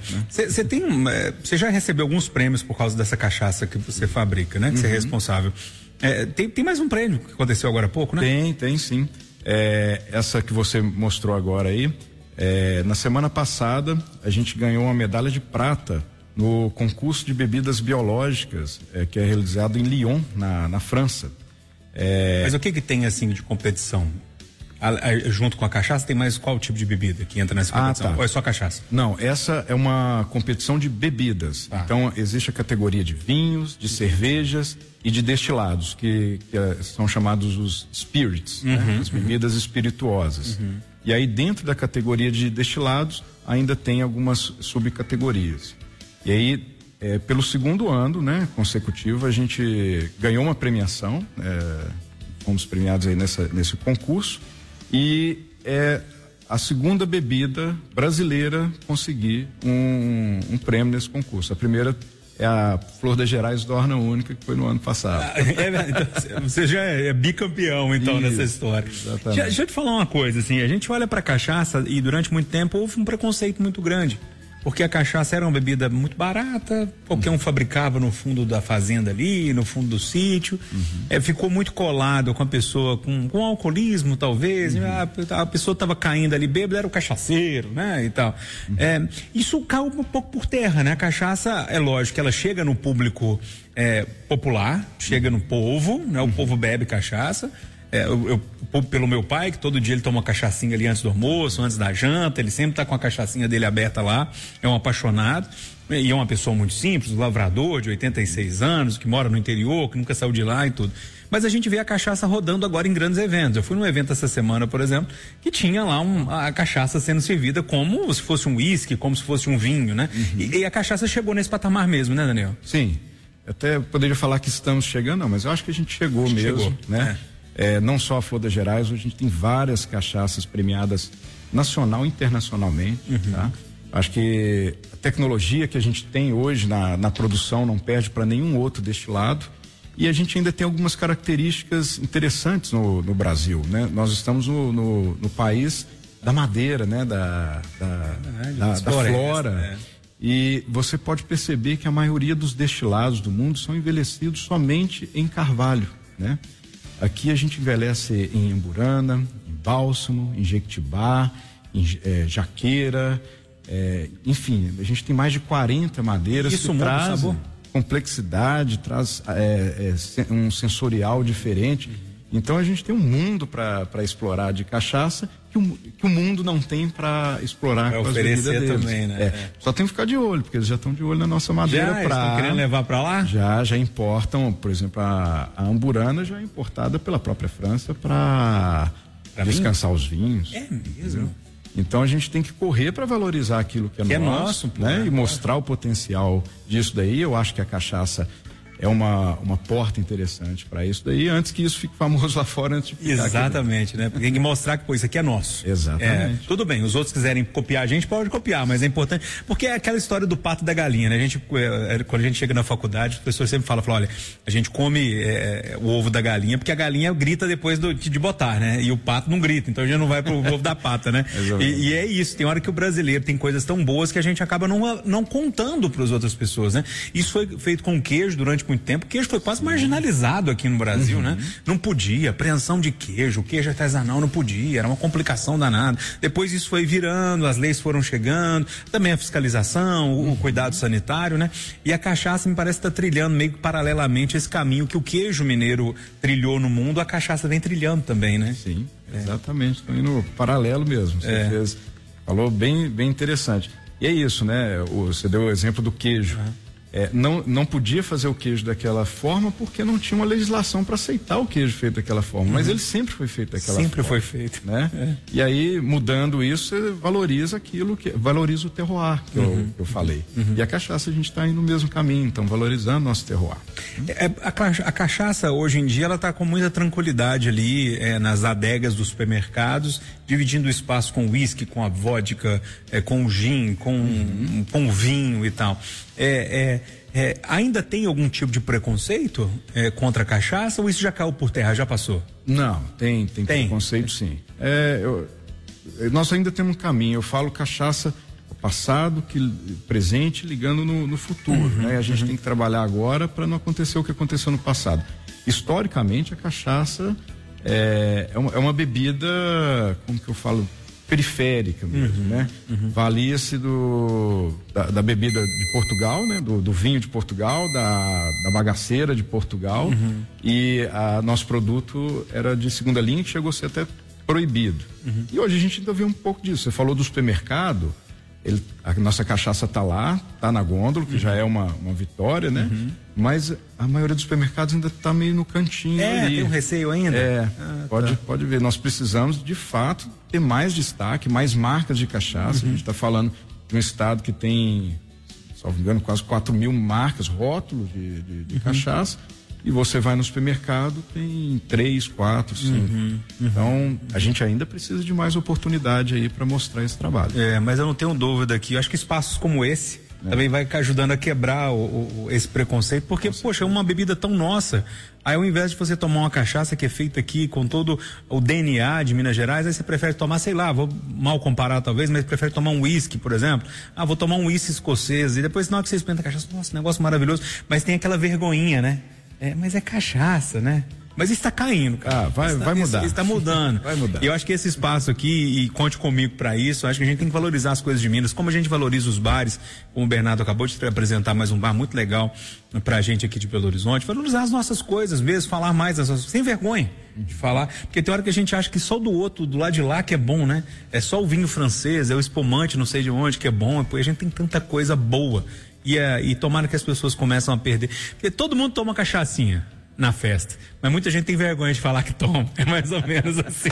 Você já recebeu alguns prêmios por causa dessa cachaça que você fabrica, né? Que você é responsável. Tem mais um prêmio que aconteceu agora há pouco, né?
Tem sim. Essa que você mostrou agora aí, na semana passada a gente ganhou uma medalha de prata no concurso de bebidas biológicas que é realizado em Lyon, na França.
Mas o que tem assim de competição? Junto com a cachaça, tem mais qual tipo de bebida que entra nessa competição?
Tá.
Ou é só cachaça?
Não, essa é uma competição de bebidas. Então, existe a categoria de vinhos, de cervejas e de destilados, que são chamados os spirits, né? As bebidas espirituosas. E aí, dentro da categoria de destilados, ainda tem algumas subcategorias. E aí, pelo segundo ano, né, consecutivo, a gente ganhou uma premiação, fomos premiados aí nesse concurso, e é a segunda bebida brasileira conseguir um prêmio nesse concurso. A primeira é a Flor das Gerais Dorna Única, que foi no ano passado.
Então, você já é bicampeão, então, nessa história.
Exatamente.
Deixa eu te falar uma coisa, assim, a gente olha pra cachaça e durante muito tempo houve um preconceito muito grande. Porque a cachaça era uma bebida muito barata, qualquer um fabricava no fundo da fazenda ali, no fundo do sítio, ficou muito colado com a pessoa com alcoolismo, talvez, a pessoa estava caindo ali bêbado, era o cachaceiro, né, e tal. Isso caiu um pouco por terra, né? A cachaça, é lógico que ela chega no público popular, chega no povo, né? O povo bebe cachaça. Pelo meu pai, que todo dia ele toma uma cachaçinha ali antes do almoço, antes da janta, ele sempre tá com a cachaçinha dele aberta lá, é um apaixonado, e é uma pessoa muito simples, um lavrador de 86 anos, que mora no interior, que nunca saiu de lá e tudo. Mas a gente vê a cachaça rodando agora em grandes eventos. Eu fui num evento essa semana, por exemplo, que tinha lá a cachaça sendo servida como se fosse um uísque, como se fosse um vinho, né? E a cachaça chegou nesse patamar mesmo, né, Daniel?
Sim. Até poderia falar que estamos chegando, não, mas eu acho que a gente chegou mesmo, né? Não só a Flor das Gerais, hoje a gente tem várias cachaças premiadas nacional e internacionalmente, tá? Acho que a tecnologia que a gente tem hoje na produção não perde para nenhum outro destilado, e a gente ainda tem algumas características interessantes no Brasil, né? Nós estamos no país da madeira, né? Da flora. E você pode perceber que a maioria dos destilados do mundo são envelhecidos somente em carvalho, né? Aqui a gente envelhece em Emburana, em Bálsamo, em Jequitibá, em Jaqueira, enfim, a gente tem mais de 40 madeiras que trazem complexidade, traz um sensorial diferente. Então a gente tem um mundo para explorar de cachaça que o mundo não tem para explorar com as bebidas deles.
Também, né?
Só tem que ficar de olho, porque eles já estão de olho na nossa madeira.
Estão querendo levar para lá?
Já importam, por exemplo, a Amburana já é importada pela própria França para descansar os vinhos.
É mesmo?
Entendeu? Então a gente tem que correr para valorizar aquilo que é nosso, né? E mostrar o potencial disso daí. Eu acho que a cachaça é uma porta interessante para isso daí, antes que isso fique famoso lá fora, antes de ficar
Exatamente, né? Porque tem que mostrar que, isso aqui é nosso.
Exatamente.
Tudo bem, os outros quiserem copiar a gente, pode copiar, mas é importante, porque é aquela história do pato e da galinha, né? Quando a gente chega na faculdade, as pessoas sempre falam, olha, a gente come o ovo da galinha, porque a galinha grita depois de botar, né? E o pato não grita, então a gente não vai pro ovo da pata, né? E é isso, tem hora que o brasileiro tem coisas tão boas que a gente acaba não contando para as outras pessoas, né? Isso foi feito com queijo durante muito tempo. O queijo foi quase marginalizado aqui no Brasil, né? Não podia, apreensão de queijo, queijo artesanal não podia, era uma complicação danada. Depois isso foi virando, as leis foram chegando, também a fiscalização, o cuidado sanitário, né? E a cachaça me parece estar trilhando meio que paralelamente esse caminho que o queijo mineiro trilhou no mundo, a cachaça vem trilhando também, né?
Sim, exatamente, estão indo paralelo mesmo. Você fez Falou bem interessante. E é isso, né? Você deu o exemplo do queijo. Não podia fazer o queijo daquela forma porque não tinha uma legislação para aceitar o queijo feito daquela forma. Mas ele sempre foi feito daquela forma.
Sempre foi feito.
Né? E aí, mudando isso, você valoriza valoriza o terroir que eu falei. E a cachaça, a gente está indo no mesmo caminho, então valorizando nosso terroir.
A cachaça, hoje em dia, ela está com muita tranquilidade ali nas adegas dos supermercados, dividindo o espaço com o uísque, com a vodka, com o gin, com o vinho e tal. Ainda tem algum tipo de preconceito contra a cachaça ou isso já caiu por terra, já passou?
Não, tem preconceito sim. Nós ainda temos um caminho. Eu falo cachaça passado, presente, ligando no futuro. Né? A gente tem que trabalhar agora para não acontecer o que aconteceu no passado. Historicamente, a cachaça é uma bebida, como que eu falo, periférica mesmo, né? Valia-se da bebida de Portugal, né? Do vinho de Portugal, da bagaceira de Portugal, e nosso produto era de segunda linha, que chegou a ser até proibido. E hoje a gente ainda vê um pouco disso. Você falou do supermercado, a nossa cachaça tá lá, tá na gôndola, que já é uma vitória, né? Mas a maioria dos supermercados ainda tá meio no cantinho ali.
Tem um receio ainda?
Pode ver. Nós precisamos, de fato, ter mais destaque, mais marcas de cachaça. A gente está falando de um estado que tem, se não me engano, quase 4.000 marcas, rótulos de cachaça. E você vai no supermercado, tem 3, 4, 5. Então, a gente ainda precisa de mais oportunidade aí para mostrar esse trabalho.
Mas eu não tenho dúvida que eu acho que espaços como esse também vai ajudando a quebrar esse preconceito, porque, poxa, é uma bebida tão nossa. Aí, ao invés de você tomar uma cachaça que é feita aqui com todo o DNA de Minas Gerais, aí você prefere tomar, sei lá, vou mal comparar talvez, mas prefere tomar um uísque, por exemplo. Vou tomar um uísque escocês, e depois na hora que você experimenta a cachaça, nossa, negócio maravilhoso, mas tem aquela vergonhinha, né? Mas é cachaça, né? Mas isso está caindo, cara.
Vai mudar.
Isso está mudando.
Vai mudar.
E eu acho que esse espaço aqui, e conte comigo para isso, acho que a gente tem que valorizar as coisas de Minas, como a gente valoriza os bares, como o Bernardo acabou de apresentar mais um bar muito legal pra gente aqui de Belo Horizonte, valorizar as nossas coisas mesmo, falar mais das nossas, sem vergonha de falar, porque tem hora que a gente acha que só do outro, do lado de lá que é bom, né? É só o vinho francês, é o espumante, não sei de onde que é bom, porque a gente tem tanta coisa boa. E tomara que as pessoas começam a perder, porque todo mundo toma cachaçinha na festa, mas muita gente tem vergonha de falar que toma, é mais ou menos assim.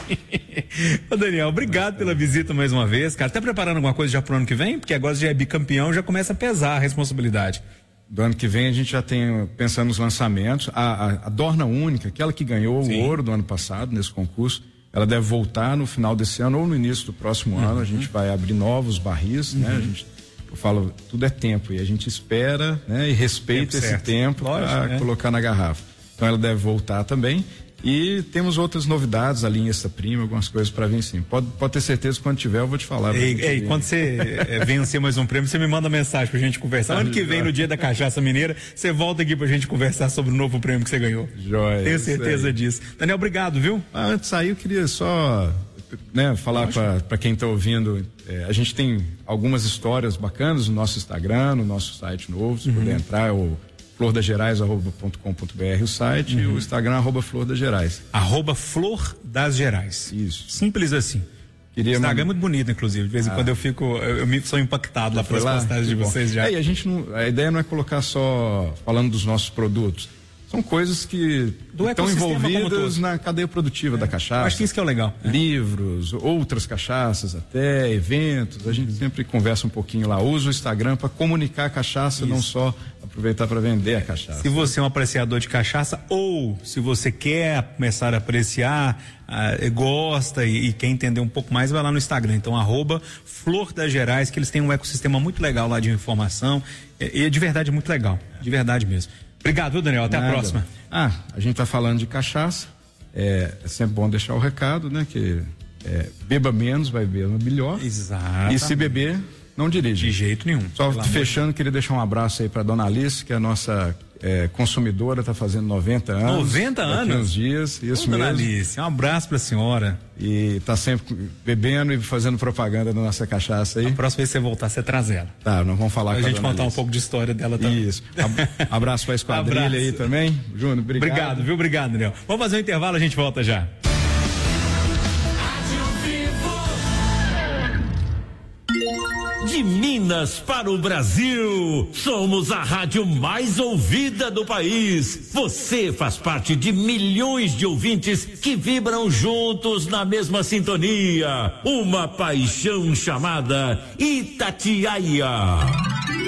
Ô Daniel, obrigado pela visita mais uma vez, cara. Tá preparando alguma coisa já pro ano que vem? Porque agora já é bicampeão, já começa a pesar a responsabilidade.
Do ano que vem a gente já tem, pensando nos lançamentos, a Dorna Única, aquela que ganhou o ouro do ano passado nesse concurso, ela deve voltar no final desse ano ou no início do próximo ano. A gente vai abrir novos barris, né? Eu falo, tudo é tempo e a gente espera, né? E respeita esse tempo para colocar na garrafa. Então ela deve voltar também. E temos outras novidades, a linha Extra Prima, algumas coisas para vir sim. Pode ter certeza que quando tiver eu vou te falar.
Quando você vencer mais um prêmio, você me manda mensagem pra gente conversar. Ano que vem, no dia da Cachaça Mineira, você volta aqui pra gente conversar sobre o novo prêmio que você ganhou.
Joia.
Tenho certeza disso. Daniel, obrigado, viu?
Antes de sair, eu queria só falar para quem está ouvindo, a gente tem algumas histórias bacanas no nosso Instagram, no nosso site novo, se puder entrar, é o flordagerais.com.br o site e o Instagram @flordagerais.
@Flor das Gerais.
Isso.
Simples assim. O Instagram é muito bonito, inclusive. De vez em quando eu sou impactado lá pelas postagens de vocês já.
E a gente a ideia não é colocar só falando dos nossos produtos. São coisas que estão envolvidas na cadeia produtiva da cachaça.
Acho que isso que é o legal.
Livros, outras cachaças até, eventos. A gente sempre conversa um pouquinho lá. Usa o Instagram para comunicar a cachaça, não só aproveitar para vender a cachaça.
Se você é um apreciador de cachaça ou se você quer começar a apreciar, gosta e quer entender um pouco mais, vai lá no Instagram. Então, @Flor das Gerais, que eles têm um ecossistema muito legal lá de informação. E de verdade é muito legal. De verdade mesmo. Obrigado, viu, Daniel? Até a próxima.
A gente tá falando de cachaça. É sempre bom deixar o recado, né? Que beba menos, vai beber melhor.
Exato.
E se beber, não dirige.
De jeito nenhum.
Só fechando, queria deixar um abraço aí pra dona Alice, que é a nossa consumidora, tá fazendo 90 anos.
90 anos?
Daqui uns dias, isso mesmo.
Dona Alice, um abraço pra senhora.
E tá sempre bebendo e fazendo propaganda da nossa cachaça aí.
A próxima vez que você voltar, você traz ela.
Tá, nós vamos falar
com a gente contar um pouco de história dela também.
Isso. Abraço pra esquadrilha aí também. Júnior, obrigado.
Obrigado, viu? Obrigado, Daniel. Vamos fazer um intervalo, a gente volta já.
De Minas para o Brasil, somos a rádio mais ouvida do país. Você faz parte de milhões de ouvintes que vibram juntos na mesma sintonia. Uma paixão chamada Itatiaia.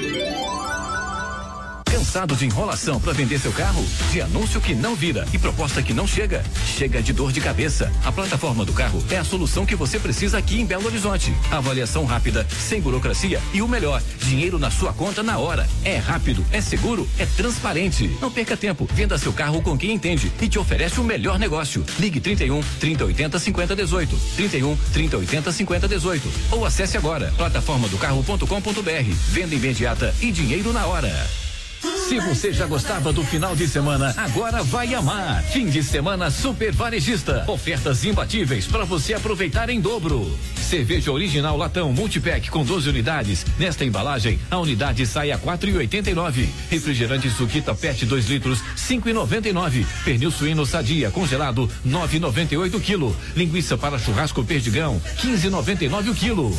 Cansado de enrolação para vender seu carro? De anúncio que não vira e proposta que não chega? Chega de dor de cabeça. A plataforma do carro é a solução que você precisa aqui em Belo Horizonte. Avaliação rápida, sem burocracia e o melhor, dinheiro na sua conta na hora. É rápido, é seguro, é transparente. Não perca tempo. Venda seu carro com quem entende e te oferece o melhor negócio. Ligue 31 3080 5018. 31 3080 5018. Ou acesse agora plataformadocarro.com.br. Venda imediata e dinheiro na hora. Se você já gostava do final de semana, agora vai amar. Fim de semana Super Varejista. Ofertas imbatíveis para você aproveitar em dobro. Cerveja original latão multipack com 12 unidades. Nesta embalagem, a unidade sai a 4,89. Refrigerante Suquita PET 2 litros, 5,99. Pernil suíno sadia congelado, 9,98 quilo. Linguiça para churrasco perdigão, 15,99 o quilo.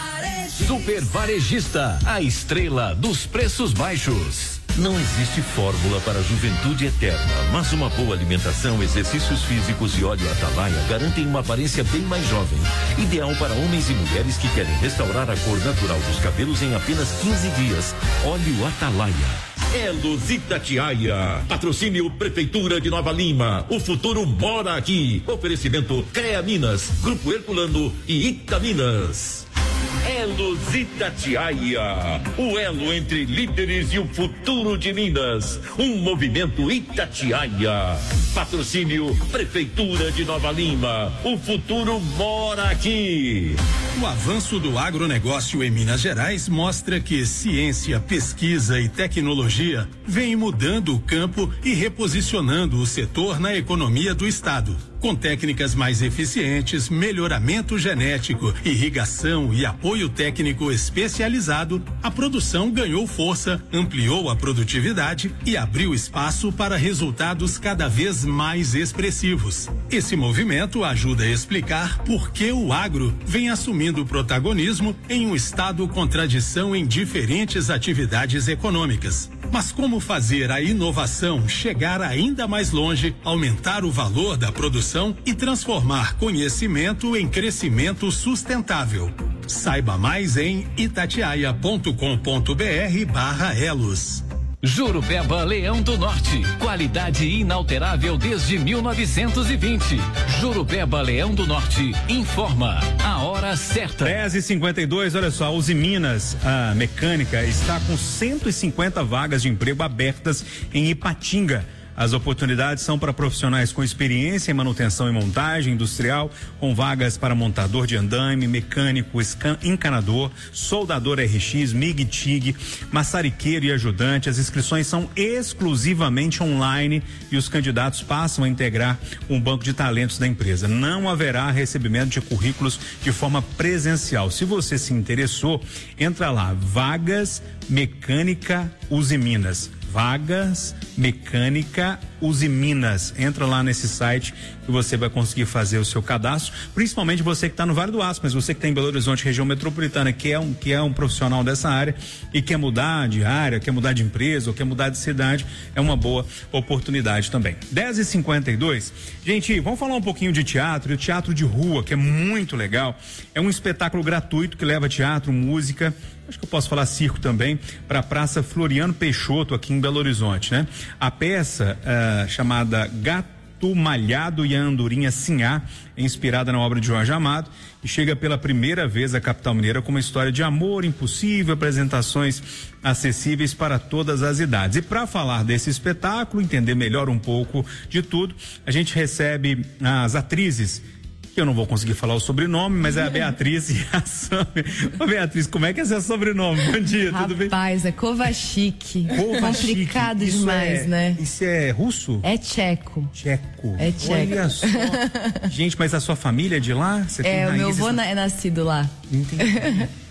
Super Varejista, a estrela dos preços baixos.
Não existe fórmula para a juventude eterna, mas uma boa alimentação, exercícios físicos e óleo Atalaia garantem uma aparência bem mais jovem. Ideal para homens e mulheres que querem restaurar a cor natural dos cabelos em apenas 15 dias. Óleo Atalaia. Elos Itatiaia. Patrocínio Prefeitura de Nova Lima. O futuro mora aqui. Oferecimento CREA Minas, Grupo Herculano e Itaminas. Elos Itatiaia, o elo entre líderes e o futuro de Minas. Um movimento Itatiaia. Patrocínio Prefeitura de Nova Lima. O futuro mora aqui.
O avanço do agronegócio em Minas Gerais mostra que ciência, pesquisa e tecnologia vêm mudando o campo e reposicionando o setor na economia do estado. Com técnicas mais eficientes, melhoramento genético, irrigação e apoio técnico especializado, a produção ganhou força, ampliou a produtividade e abriu espaço para resultados cada vez mais expressivos. Esse movimento ajuda a explicar por que o agro vem assumindo protagonismo em um estado com tradição em diferentes atividades econômicas. Mas como fazer a inovação chegar ainda mais longe, aumentar o valor da produção e transformar conhecimento em crescimento sustentável? Saiba mais em itatiaia.com.br/elos.
Jurupeba Leão do Norte, qualidade inalterável desde 1920. Jurupeba Leão do Norte informa a hora certa.
10h52, olha só, a Uzi Minas, a mecânica, está com 150 vagas de emprego abertas em Ipatinga. As oportunidades são para profissionais com experiência em manutenção e montagem industrial, com vagas para montador de andaime, mecânico, encanador, soldador RX, MIG, TIG, maçariqueiro e ajudante. As inscrições são exclusivamente online e os candidatos passam a integrar um banco de talentos da empresa. Não haverá recebimento de currículos de forma presencial. Se você se interessou, entra lá, Vagas Mecânica Uzi Minas. Vagas Mecânica Uzi Minas. Entra lá nesse site que você vai conseguir fazer o seu cadastro, principalmente você que está no Vale do Aço, mas você que está em Belo Horizonte, região metropolitana, que é um profissional dessa área e quer mudar de área, quer mudar de empresa ou quer mudar de cidade, é uma boa oportunidade também. 10h52, gente, vamos falar um pouquinho de teatro, e o teatro de rua, que é muito legal. É um espetáculo gratuito que leva teatro, música, acho que eu posso falar circo também, para a Praça Floriano Peixoto, aqui em Belo Horizonte, né? A peça chamada Gato Malhado e a Andorinha Sinhá é inspirada na obra de Jorge Amado e chega pela primeira vez à capital mineira com uma história de amor impossível, apresentações acessíveis para todas as idades. E para falar desse espetáculo, entender melhor um pouco de tudo, a gente recebe as atrizes, que eu não vou conseguir falar o sobrenome, mas é a Beatriz e a Sâmia. Ô Beatriz, como é que é seu sobrenome? Bom dia, tudo bem?
Rapaz, é Kovacic. Complicado
isso
demais, né?
Isso é russo?
É tcheco.
Tcheco.
É tcheco.
Olha só. Gente, mas a sua família é de lá? Você tem
o meu
raízes
avô é nascido lá.
Entendi.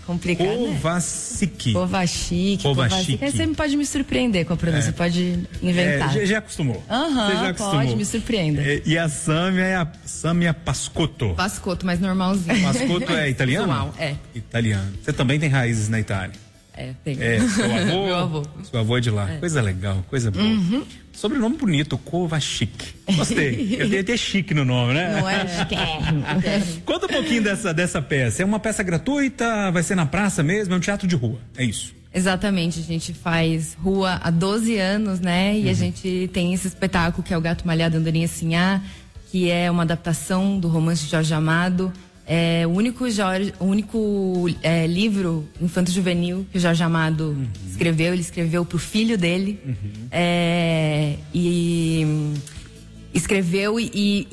complicado,
Kovacic.
Kovacic. Aí você pode me surpreender com a pronúncia, pode inventar.
Já acostumou.
Aham,
já acostumou.
pode, me surpreenda.
E a Samia é a Samia Pascotto.
Pascotto, mas normalzinho.
Pascotto é italiano?
Usual, é.
Italiano. Você também tem raízes na Itália?
Tem.
Seu avô?
Meu avô.
Seu avô é de lá. Coisa legal, coisa boa. Sobrenome bonito, Kovacic. Gostei. Tem até chique no nome, né?
Não é chiquérrimo.
Conta um pouquinho dessa peça. É uma peça gratuita? Vai ser na praça mesmo? É um teatro de rua? É isso?
Exatamente, a gente faz rua há 12 anos, né? E a gente tem esse espetáculo que é o Gato Malhado Andorinha Sinhá, que é uma adaptação do romance de Jorge Amado. É o único livro infanto-juvenil que o Jorge Amado escreveu. Ele escreveu pro filho dele. E escreveu e